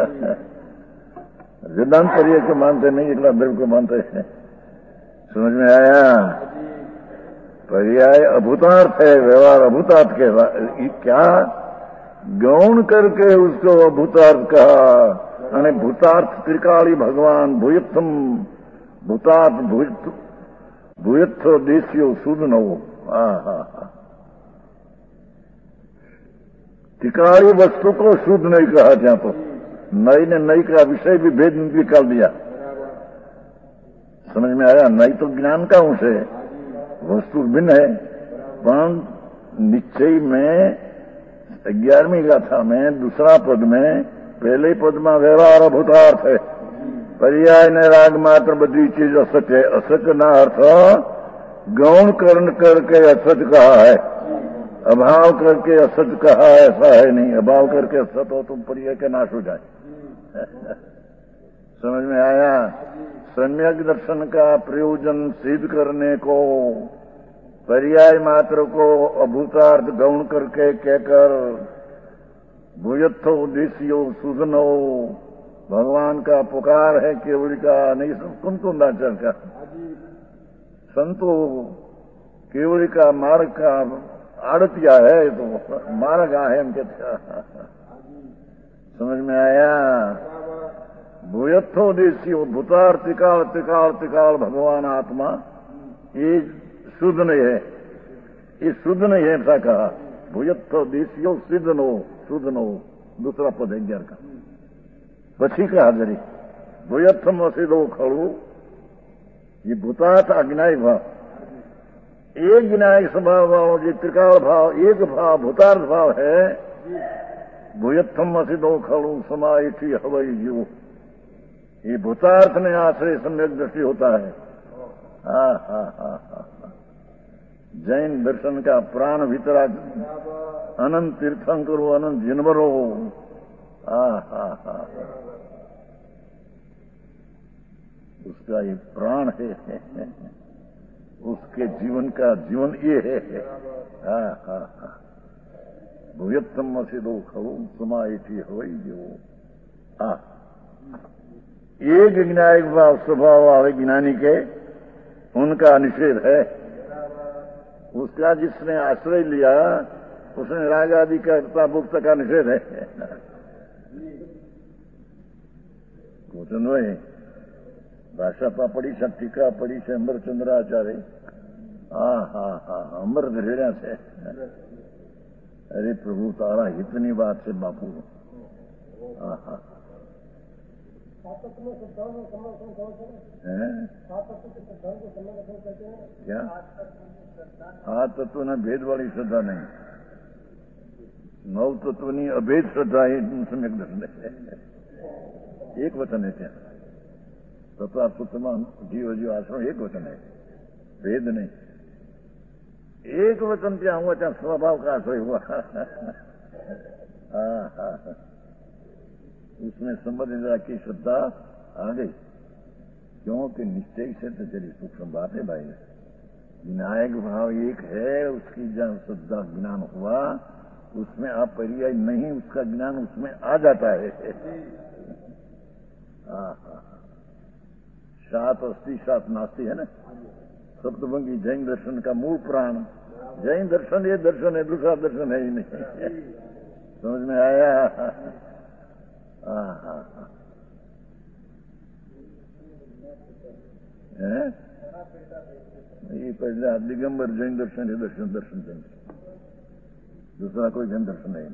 वेदांत पर्याय को मानते नहीं, इतना द्रव्य को मानते हैं। समझ में आया? पर्याय अभूतार्थ है, व्यवहार अभूतार्थ के क्या गौण करके उसको अभूतार्थ कहा। અને ભૂતાર્થ ત્રિકાળી ભગવાન ભૂયત્થમ ભૂતાર્થ ભૂયત્થ દેશીઓ શુદ્ધ નવો। त्रिकाली वस्तु को शुद्ध नहीं कहा, जहां तो नई ने नई का विषय भी भेद निकाल दिया। समझ में आया? नई तो ज्ञान का अंश है, वस्तु भिन्न है। पर निश्चय में 11वीं गाथा में दूसरा पद में पहले पद में व्यवहार अभूतार्थ है। पर्याय ने राग मात्र बधी चीज असत है। असत ना अर्थ गौण कर्ण करके असत कहा है, अभाव करके असत कहा, ऐसा है नहीं। अभाव करके असत हो तो पर्याय का नाश हो जाए। समझ में आया? सम्यक दर्शन का प्रयोजन सिद्ध करने को पर्याय मात्र को अभूतार्थ गौण करके कहकर भूयत्थो देशियो सुधनो भगवान का पुकार है, केवल का नहीं कुंतुंदाचर का संतो केवल का मार्ग का आड़तिया है, तो मार्ग है हम कहते। समझ में आया? भूयत्थो देशियो भूतार त्रिकाल त्रिकाल त्रिकाल भगवान आत्मा ये शुद्ध नहीं है, ये शुद्ध नहीं है ऐसा कहा। भूयत्थो देशियो सिद्ध नो शुद्ध नो दूसरा पद 11 का પછી का हाजरी भूयत्थम असिदो खड़ू। ये भूतार्थ अज्ञायक भाव, एक ज्ञायक स्वभाव भाव, जो त्रिकाल भाव एक भाव भूतार्थ भाव है। भूयत्थम असिदो खड़ू समाइठी हवई जीव, ये भूतार्थ में आश्रय सम्यक दृष्टि होता है। जैन दर्शन का प्राण भीतरा अनंत तीर्थंकरो अनंत जिनवरो। उसका ये प्राण है, उसके जीवन का जीवन ये है। भूयत्तम असिदो खड़ू समाइठी हवई जीव। एक ज्ञायक भाव स्वभाव वाले ज्ञानी के उनका निषेध है। उसका जिसने आश्रय लिया उसने राग आदि का भुक्त का निषेध है। वचन भाई भाषा पड़ी से टीका पड़ी से अमरचंद्राचार्य। अमर धरेड़ा से। अरे प्रभु तारा इतनी बात से बापू। क्या? हाँ तत्व न भेद वाली श्रद्धा नहीं, नव तत्व नहीं अभेद श्रद्धा है। सम्यक दर्शन है, एक वचन है क्या? तथा पुत्रमान जीव जीव आश्रम एक वचन है, भेद नहीं। एक वचन क्या हुआ, चाहे स्वभाव का आश्रय हुआ। उसमें संबंध की श्रद्धा आ गई, क्योंकि निश्चय से तो चली सूक्ष्म बात है भाई। विनायक भाव एक है, उसकी जब श्रद्धा ज्ञान हुआ, उसमें अपर्याय नहीं, उसका ज्ञान उसमें आ जाता है। सात अस्ति सात नास्ति है ना, सप्तभंगी जैन दर्शन का मूल प्राण। जैन दर्शन ये दर्शन है, दूसरा दर्शन है ही नहीं। समझ में आया? ये पहले दिगंबर जैन दर्शन है, दर्शन दर्शन जैन, दूसरा कोई जैन दर्शन नहीं।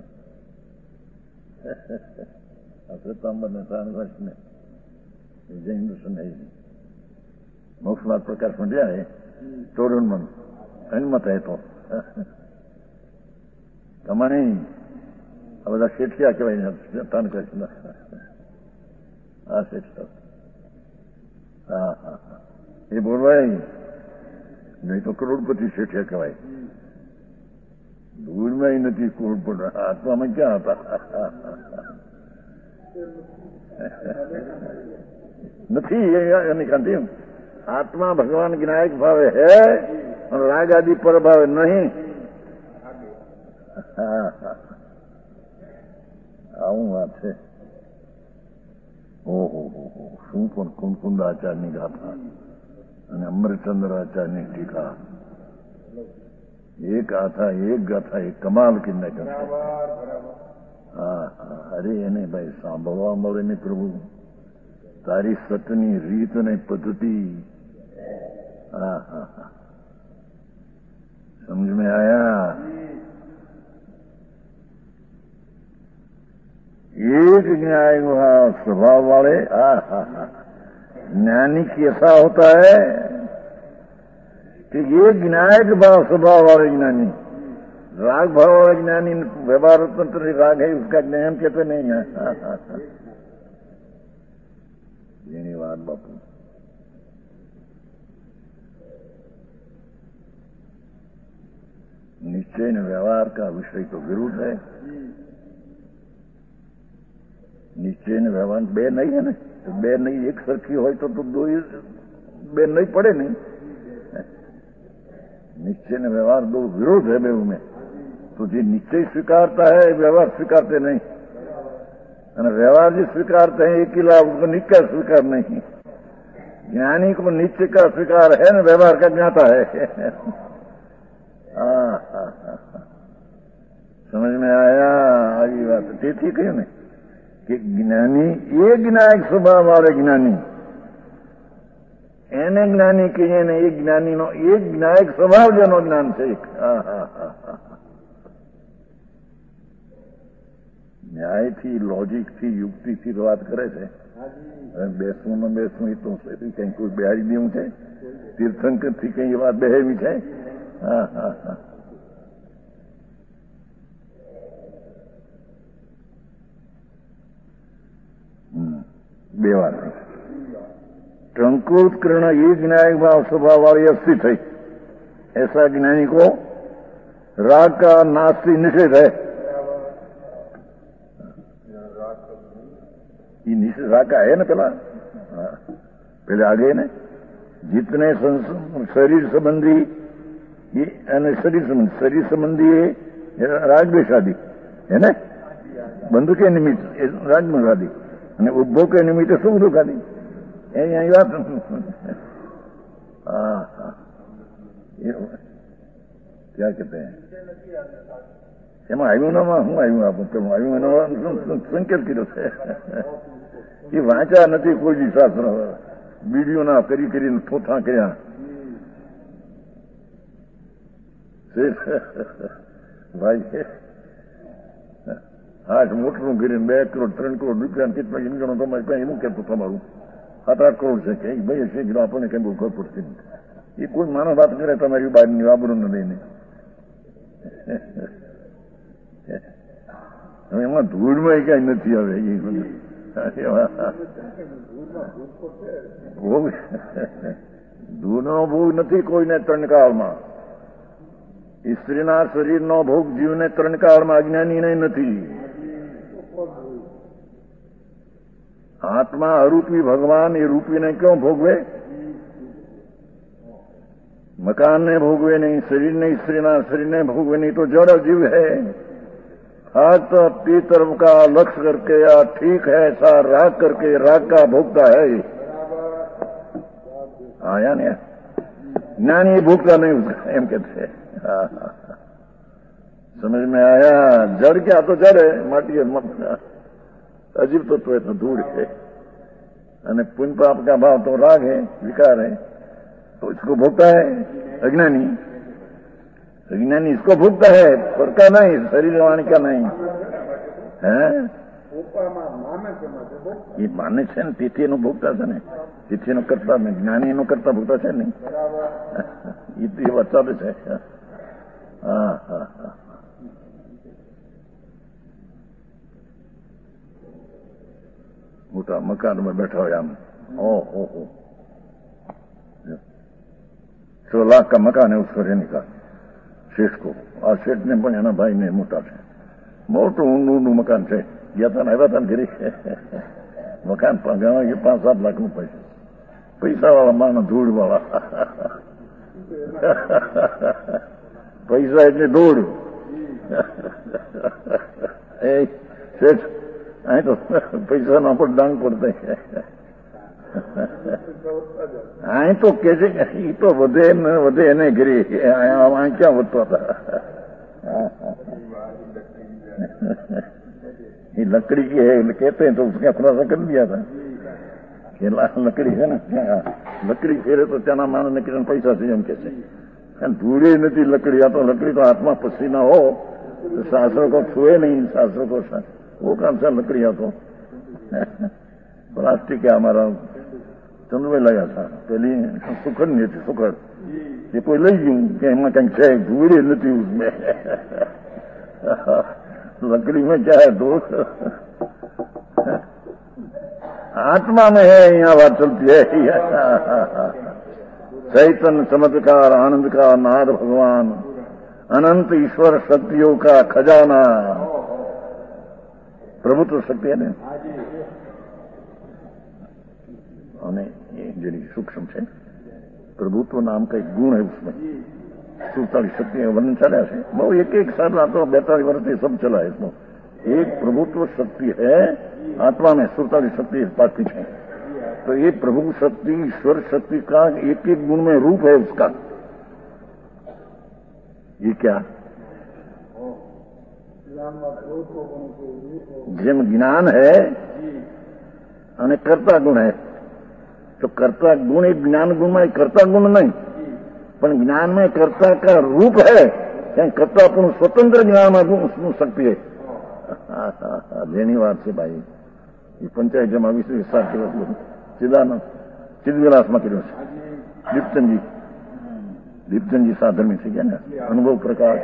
श्वेतांबर ने सारभाष्य में जैन दर्शन है ही नहीं। मोक्षमार्ग प्रकाश में दिया है, तोरण मन अनुमत है तो कमाने આ બધા શેઠિયા કહેવાય, તાન કૃષ્ણ આ શેઠ એ બોલવાય નહીં તો કરોડપતિ શેઠિયા કહેવાય. ધૂળમાં નથી કરોડપતિ, આત્મામાં ક્યાં હતા? નથી એની કાંતિ. આત્મા ભગવાન વિનાયક ભાવે હે અને રાગ આદિ પર ભાવે નહીં. આવું વાત છે. ઓહો શું પણ કુંકુંદ આચાર્યની ગાથા અને અમરચંદ્ર આચાર્યની ટીકા. એક ગાથા એક કમાલ કિન્ને કરશે. અરે એને ભાઈ સાંભળવા મળે ને પ્રભુ, તારી સતની રીત અને પદ્ધતિ. સમજ में आया? एक न्याय स्वभाव वाले ज्ञानी कैसा होता है कि ये ज्ञायक भाव स्वभाव वाले ज्ञानी, राग भाव वाले ज्ञानी व्यवहार तंत्र राग है, उसका ज्ञान कहते नहीं है. धन्यवाद बापू. निश्चय न व्यवहार का विषय तो विरुद्ध है. निश्चय ने व्यवहार बे नहीं है ना, तो बे नहीं एक सरखी हो तो दो ही बे नहीं पड़े नहीं. निश्चय ने व्यवहार दो विरोध है बेऊ में. तो जी निश्चय स्वीकारता है, व्यवहार स्वीकारते नहीं. व्यवहार जी स्वीकारते हैं एक ही लाभ, उसको निश्चय स्वीकार नहीं. ज्ञानी को निश्चय का स्वीकार है ना, व्यवहार का ज्ञाता है. समझ में आया? आगे बात ठीक है ना कि ज्ञानी ये ज्ञायक स्वभाव वाले ज्ञानी એને જ્ઞાની કહીએ ને, એ જ્ઞાનીનો એ જ્ઞાયક સ્વભાવ જેનો જ્ઞાન છે. ન્યાયથી, લોજિકથી, યુક્તિથી વાત કરે છે. બેસવું ન બેસવું એ તો કઈ કોઈ બિહારી દેવું છે? તીર્થંકરથી કઈ વાત બેહેવી છે? બે વાત. ट्रंकोत्कर्ण ये ज्ञायक भाव स्वभाव वाली अस्थि थी. ऐसा ज्ञानी को राग का नास्ति निषेध है. ये निषेध राग का है ना. पहले आगे ना, जितने शरीर संबंधी शरीर संबंधी राग द्वेषादि है ना, बंधु के निमित्त राग आदि અને ઉપભોગ के निमित्त सुख दुख आदि. यही बात. क्या कहते हैं એમાં આવ્યું નામાં શું આવ્યું? આપણું આવ્યું એનો સંકેત કર્યો છે. એ વાંચ્યા નથી કોઈ બી શાસ્ત્ર. બીડીઓના કરીને થોથા કર્યા. ભાઈ આઠ મોટરું કરીને 2 કરોડ 3 કરોડ રૂપિયા કેટલા ઇન્જણો તમારે કઈ એનું કહેતું તમારું 7-8 કરોડ છે કે ભાઈ છે કે આપણને કઈ બહુ ખબર પડતી નથી. એ કોઈ માનવ વાત કરે તમારી બહારની વાબરું લઈને. હવે એમાં ધૂળમાં કઈ નથી. હવે એ બધું ભોગ ધૂળનો ભોગ નથી કોઈને ત્રણ કાળમાં. સ્ત્રીના શરીરનો ભોગ જીવને ત્રણ કાળમાં અજ્ઞાનીને નથી. આત્મા અરૂપી ભગવાન એ રૂપીને ક્यों ભોગવે? મકાનને ભોગવે નહીં, શરીરને, સ્ત્રીના શરીરને भोगवे नहीं तो जड़ जीव है. हाथ तो अपनी तरफ का लक्ष्य करके या ठीक है ऐसा राग करके राग का भोगता है. आया नहीं ज्ञानी भोगता नहीं उसका, एम कहते हैं. समझ में आया? जड़ क्या तो जड़ है, माटी है, अजीब तो है तो धूल है. અને पुण्य पाप का भाव तो राग है, विकार है. तो इसको भोगता है अज्ञानी. अज्ञानी इसको भोगता है, पर का नहीं, शरीर वाणी का नहीं है. ये माने છે ને તેથી એનું ભોગતા છે ને, તેથી એનું કરતા નહીં. જ્ઞાની એનું કરતા ભોગતા છે નહીં. એ વચાવે છે. હા હા હા. मोटा मकान में बैठा हो आम, ओ 100 लाख का मकान है उसको रहने का, सेठ को. आ सेठ ने पण एना भाई ने मोटा है, मोटू ऊंडू मकान है. गया था આવ્યા था ઘરે. મકાન ગાવા કે 5-7 લાખ રૂપિયા. પૈસા વાળા માણસ, ધૂળ વાળા. પૈસા એટલે ધૂળ. એ સેઠ અહીં તો પૈસાનો પણ ડાંગ પડતા છે. અહીં તો કે છે કે એ તો વધે ને વધે એને ઘરે, અહીં ક્યાં વધતો હતા. ये लकड़ी की है कहते हैं, तो उसका खुलासा कर दिया था कि लकड़ी है ना, लकड़ी फेरे तो चना मानो ने किरण पैसा से एम कैसे धूड़े नहीं लकड़ी. या तो लकड़ी तो आत्मा पसीना हो तो शास्त्रों को छुए नहीं, शास्त्रों को वो काम से लकड़िया तो प्लास्टिक है. हमारा चंद्र लगा था पहले, सुखड़ नहीं थी. सुखड़ ये कोई लई गયું कि એમાં કંઈક છે, ધૂળે નથી उसमें. लकड़ी में क्या है दोष? आत्मा में है. यहाँ बात चलती है. चैतन्य चमत्कार आनंद का नाद भगवान, अनंत ईश्वर शक्तियों का खजाना. प्रभुत्व शक्ति है ने, અને એ જેની સૂક્ષ્મ છે, પ્રભુત્વ નામ का एक गुण है उसमें. 47 शक्ति वर्णन चला है. बहुत एक साल आ तो 42 वर्ष से सब चला है. इसमें एक प्रभुत्व शक्ति है आत्मा में, 47 शक्ति पाती है. तो ये प्रभु शक्ति, ईश्वर शक्ति का एक एक गुण में रूप है उसका. ये क्या? જેમ જ્ઞાન है અને कर्ता गुण है, तो कर्ता गुण एक ज्ञान गुण में कर्ता गुण नहीं, पर ज्ञान में कर्ता का रूप है. कर्ता अपन स्वतंत्र ज्ञान में उसमें शक्ति है. જેની વાત છે ભાઈ, એ પંચાયત જમા વિશે વિસ્તાર કર્યો હતો. ચિદવિલાસમાં કર્યો છે. દીપ્તનજી સાધર્મી થઈ ગયા ને, અનુભવ પ્રકાશ.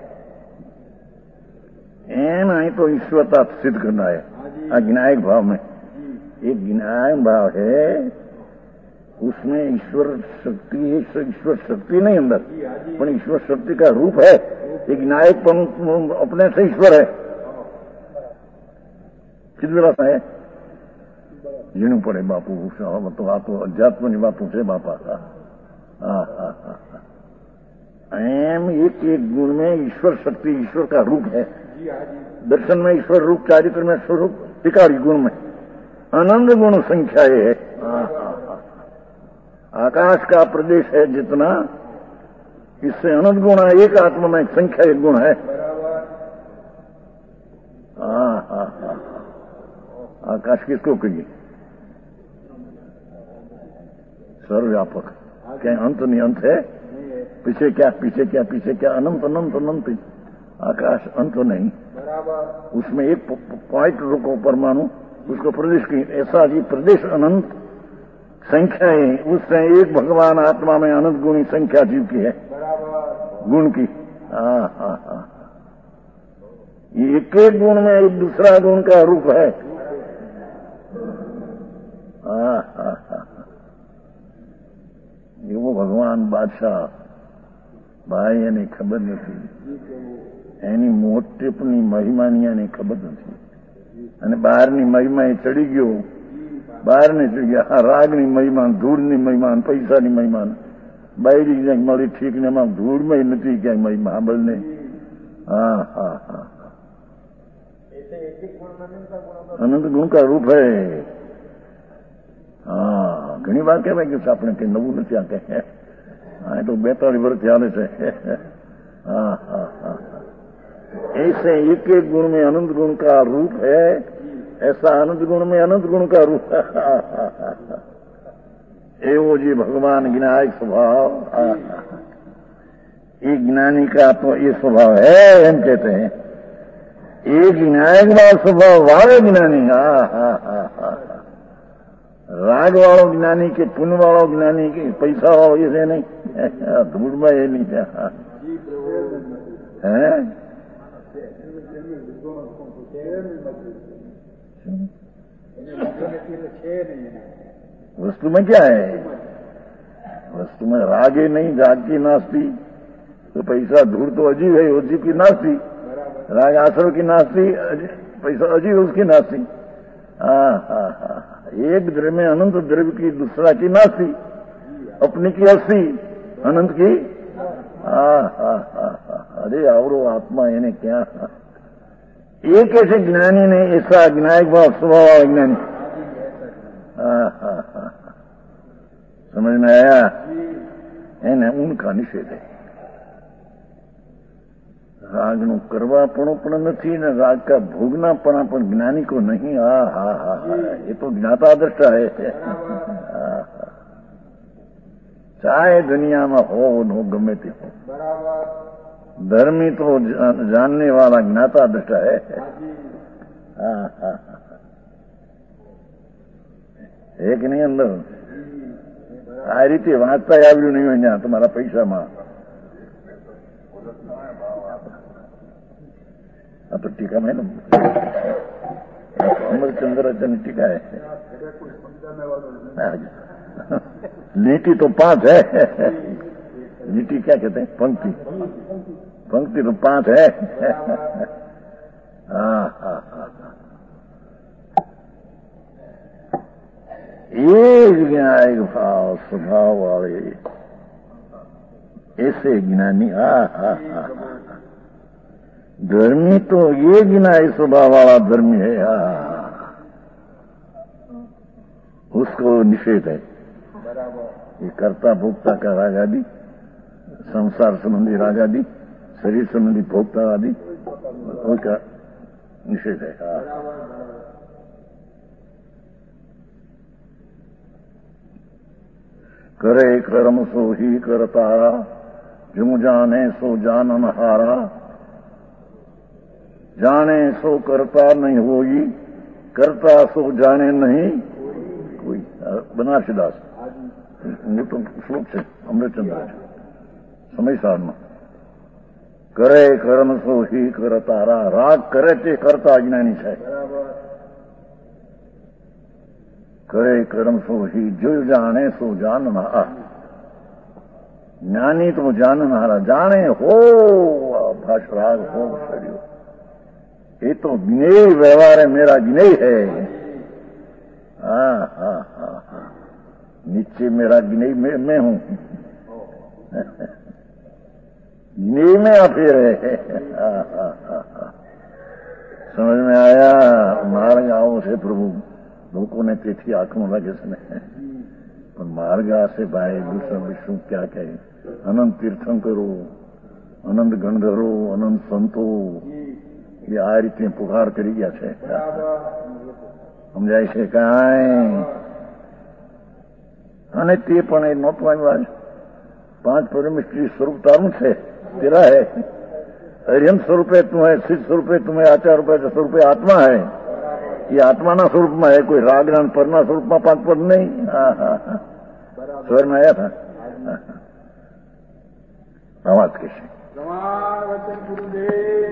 एम आई तो ईश्वरता सिद्ध करना है. ज्ञायक भाव में एक ज्ञायक भाव है, उसमें ईश्वर शक्ति है. ईश्वर शक्ति नहीं अंदर, पर ईश्वर शक्ति का रूप है. एक ज्ञायक अपने से ईश्वर है. चिदविलास है. जीणू पड़े बापू, तो आ तो अध्यात्म की बातों से बापा. एम एक एक गुण में ईश्वर शक्ति, ईश्वर का रूप है. दर्शन में ईश्वर रूप, चारित्र में स्वरूप, टिकारी गुण में आनंद गुण संख्या है. आकाश का प्रदेश है जितना, इससे अनंत गुण है. एक आत्मा में संख्या एक गुण है. आकाश किसको कहिए? सर्वव्यापक. क्या अंत नहीं अंत है? पीछे क्या पीछे क्या पीछे क्या? अनंत अनंत अनंत. आकाश अंत नहीं, उसमें एक पॉइंट रुको परमाणु, उसको प्रदेश की. ऐसा जी प्रदेश अनंत संख्या है. उससे एक भगवान आत्मा में अनंत गुणी संख्या जीव की है, गुण की. ये एक एक गुण में एक दूसरा गुण का रूप है. ભગવાન બાદશાહ ભાઈ એને ખબર નથી, એની મોટપની મહિમાની એને ખબર નથી, અને બહારની મહિમા એ ચડી ગયો, બહારને ચડી ગયા. આ રાગની મહિમા, ધૂળની મહિમા, પૈસાની મહિમા, બાયરી ક્યાંક મળી ઠીક ને એમાં ધૂળમાં નથી ક્યાંક મહિમા સાંભળ ને. હા હા હા, અનંત ગુણ કા રૂપ હૈ. હા, ઘણી વાર કહેવાય કે આપણે કઈ નવું નથી આ કહે. હા, એ તો 42 વર્ષ ચાલે છે. હા હા હા, ऐसे एक एक गुण में अनंत गुण का रूप है, ऐसा अनंत गुण में अनंत गुण का रूप है. एवो जी भगवान ज्ञायक स्वभाव, ये ज्ञानी का तो ये स्वभाव है, हम कहते हैं एक ज्ञायक वाला स्वभाव वाले ज्ञानी. हाँ हाँ हाँ हाँ, राग वालों ज्ञानी के पुण्य वालों ज्ञानी के पैसा वालों ये नहीं, धूल में ये नहीं है. वस्तु में क्या है? वस्तु में राग ही नहीं, राग की नास्ती, तो पैसा धूल तो अजीब है, अजीब की नास्ती. राग आश्रव की नास्ती, पैसा अजीब उसकी नास्ती. हाँ हाँ हाँ, एक द्रव्य अनंत द्रव्य की दूसरा की नास्ती, अपनी की अस्थि, अनंत की. हाँ हाँ हाँ हाँ, अरे आवरो आत्मा इन्हें क्या. एक ऐसे ज्ञानी ने ऐसा ज्ञायक भाव स्वभाव ज्ञानी. हाँ हाँ हाँ, समझ में आया? એને ઊંઘા નિષેધ. રાગનું કરવાપણું પણ નથી ને રાગ का भोगनापना પણ ज्ञानी को नहीं. हाँ हाँ हाँ हाँ, ये तो ज्ञाता दृष्टा है. चाहे दुनिया में हो न हो, गमे ते हो, धर्मी तो जानने वाला ज्ञाता दृष्टा है. हाँ हाँ, एक नहीं अंदर આ રીતે વાંચતા આવ્યું નહીં હોય તમારા પૈસામાં. આ તો ટીકા में अमरचंद्राचार्य टीका है. लीटी तो 5 है. लीटी क्या कहते हैं? पंक्ति. पंक्ति तो 5 है. हाँ हाँ हाँ, एक ज्ञायक भाव स्वभाव वाले ऐसे ज्ञानी. हाँ हाँ हाँ, धर्मी तो ये ज्ञायक स्वभाव वाला धर्मी है. हाँ, उसको निषेध है. ये कर्ता भोक्ता का राग आदि, संसार संबंधी राग आदि, शरीर संबंधी भोक्ता आदि, उसका निषेध है. हाँ, करे कर्म सो ही करतारा, जो जाने सो जानन हारा. जाने सो करता नहीं होई, करता सो जाने नहीं कोई. बनारसीदास મોટો શ્લોક છે અમૃતચંદ્ર સમય સારમાં. કરે કર્મ સો ही કરતારા, રાગ કરે તે કરતા અજ્ઞાની છે. करे कर्म सो ही जो जाने सो जानना. ज्ञानी तो जाननारा, जाने हो भाष राग हो शरीर. ये तो ज्ञेय व्यवहार है, मेरा ज्ञेय है. हाँ हाँ हाँ हाँ, नीचे मेरा ज्ञेय मैं हूं. ज्ञेय में आप ही रहे. हाँ हाँ हाँ हाँ, समझ में आया? मार्ग आओ से प्रभु લોકોને તેથી આંખમાં લાગે છે ને, પણ માર્ગ આશે ભાઈ દુસરા વિષ્ણુ ક્યાં કહે. અનંત તીર્થંકરો, અનંત ગણધરો, અનંત સંતો એ આ રીતે પુકાર કરી ગયા છે. સમજાય છે કાંઈ? અને તે પણ એ નહોતું આવ્યા. 5 પરમેશ્વરી સ્વરૂપ તારું છે, તેરા है. हरिहंस स्वरूपे तू है, सिद्ध स्वरूपे तुम्हें, आचार रूपे स्वरूपे आत्मा है. ये आत्माना स्वरूप में है, कोई रागना पરના स्वरूप में 5 पद नहीं. हाँ हाँ हाँ, स्वर में आया था. आवाज कैसे?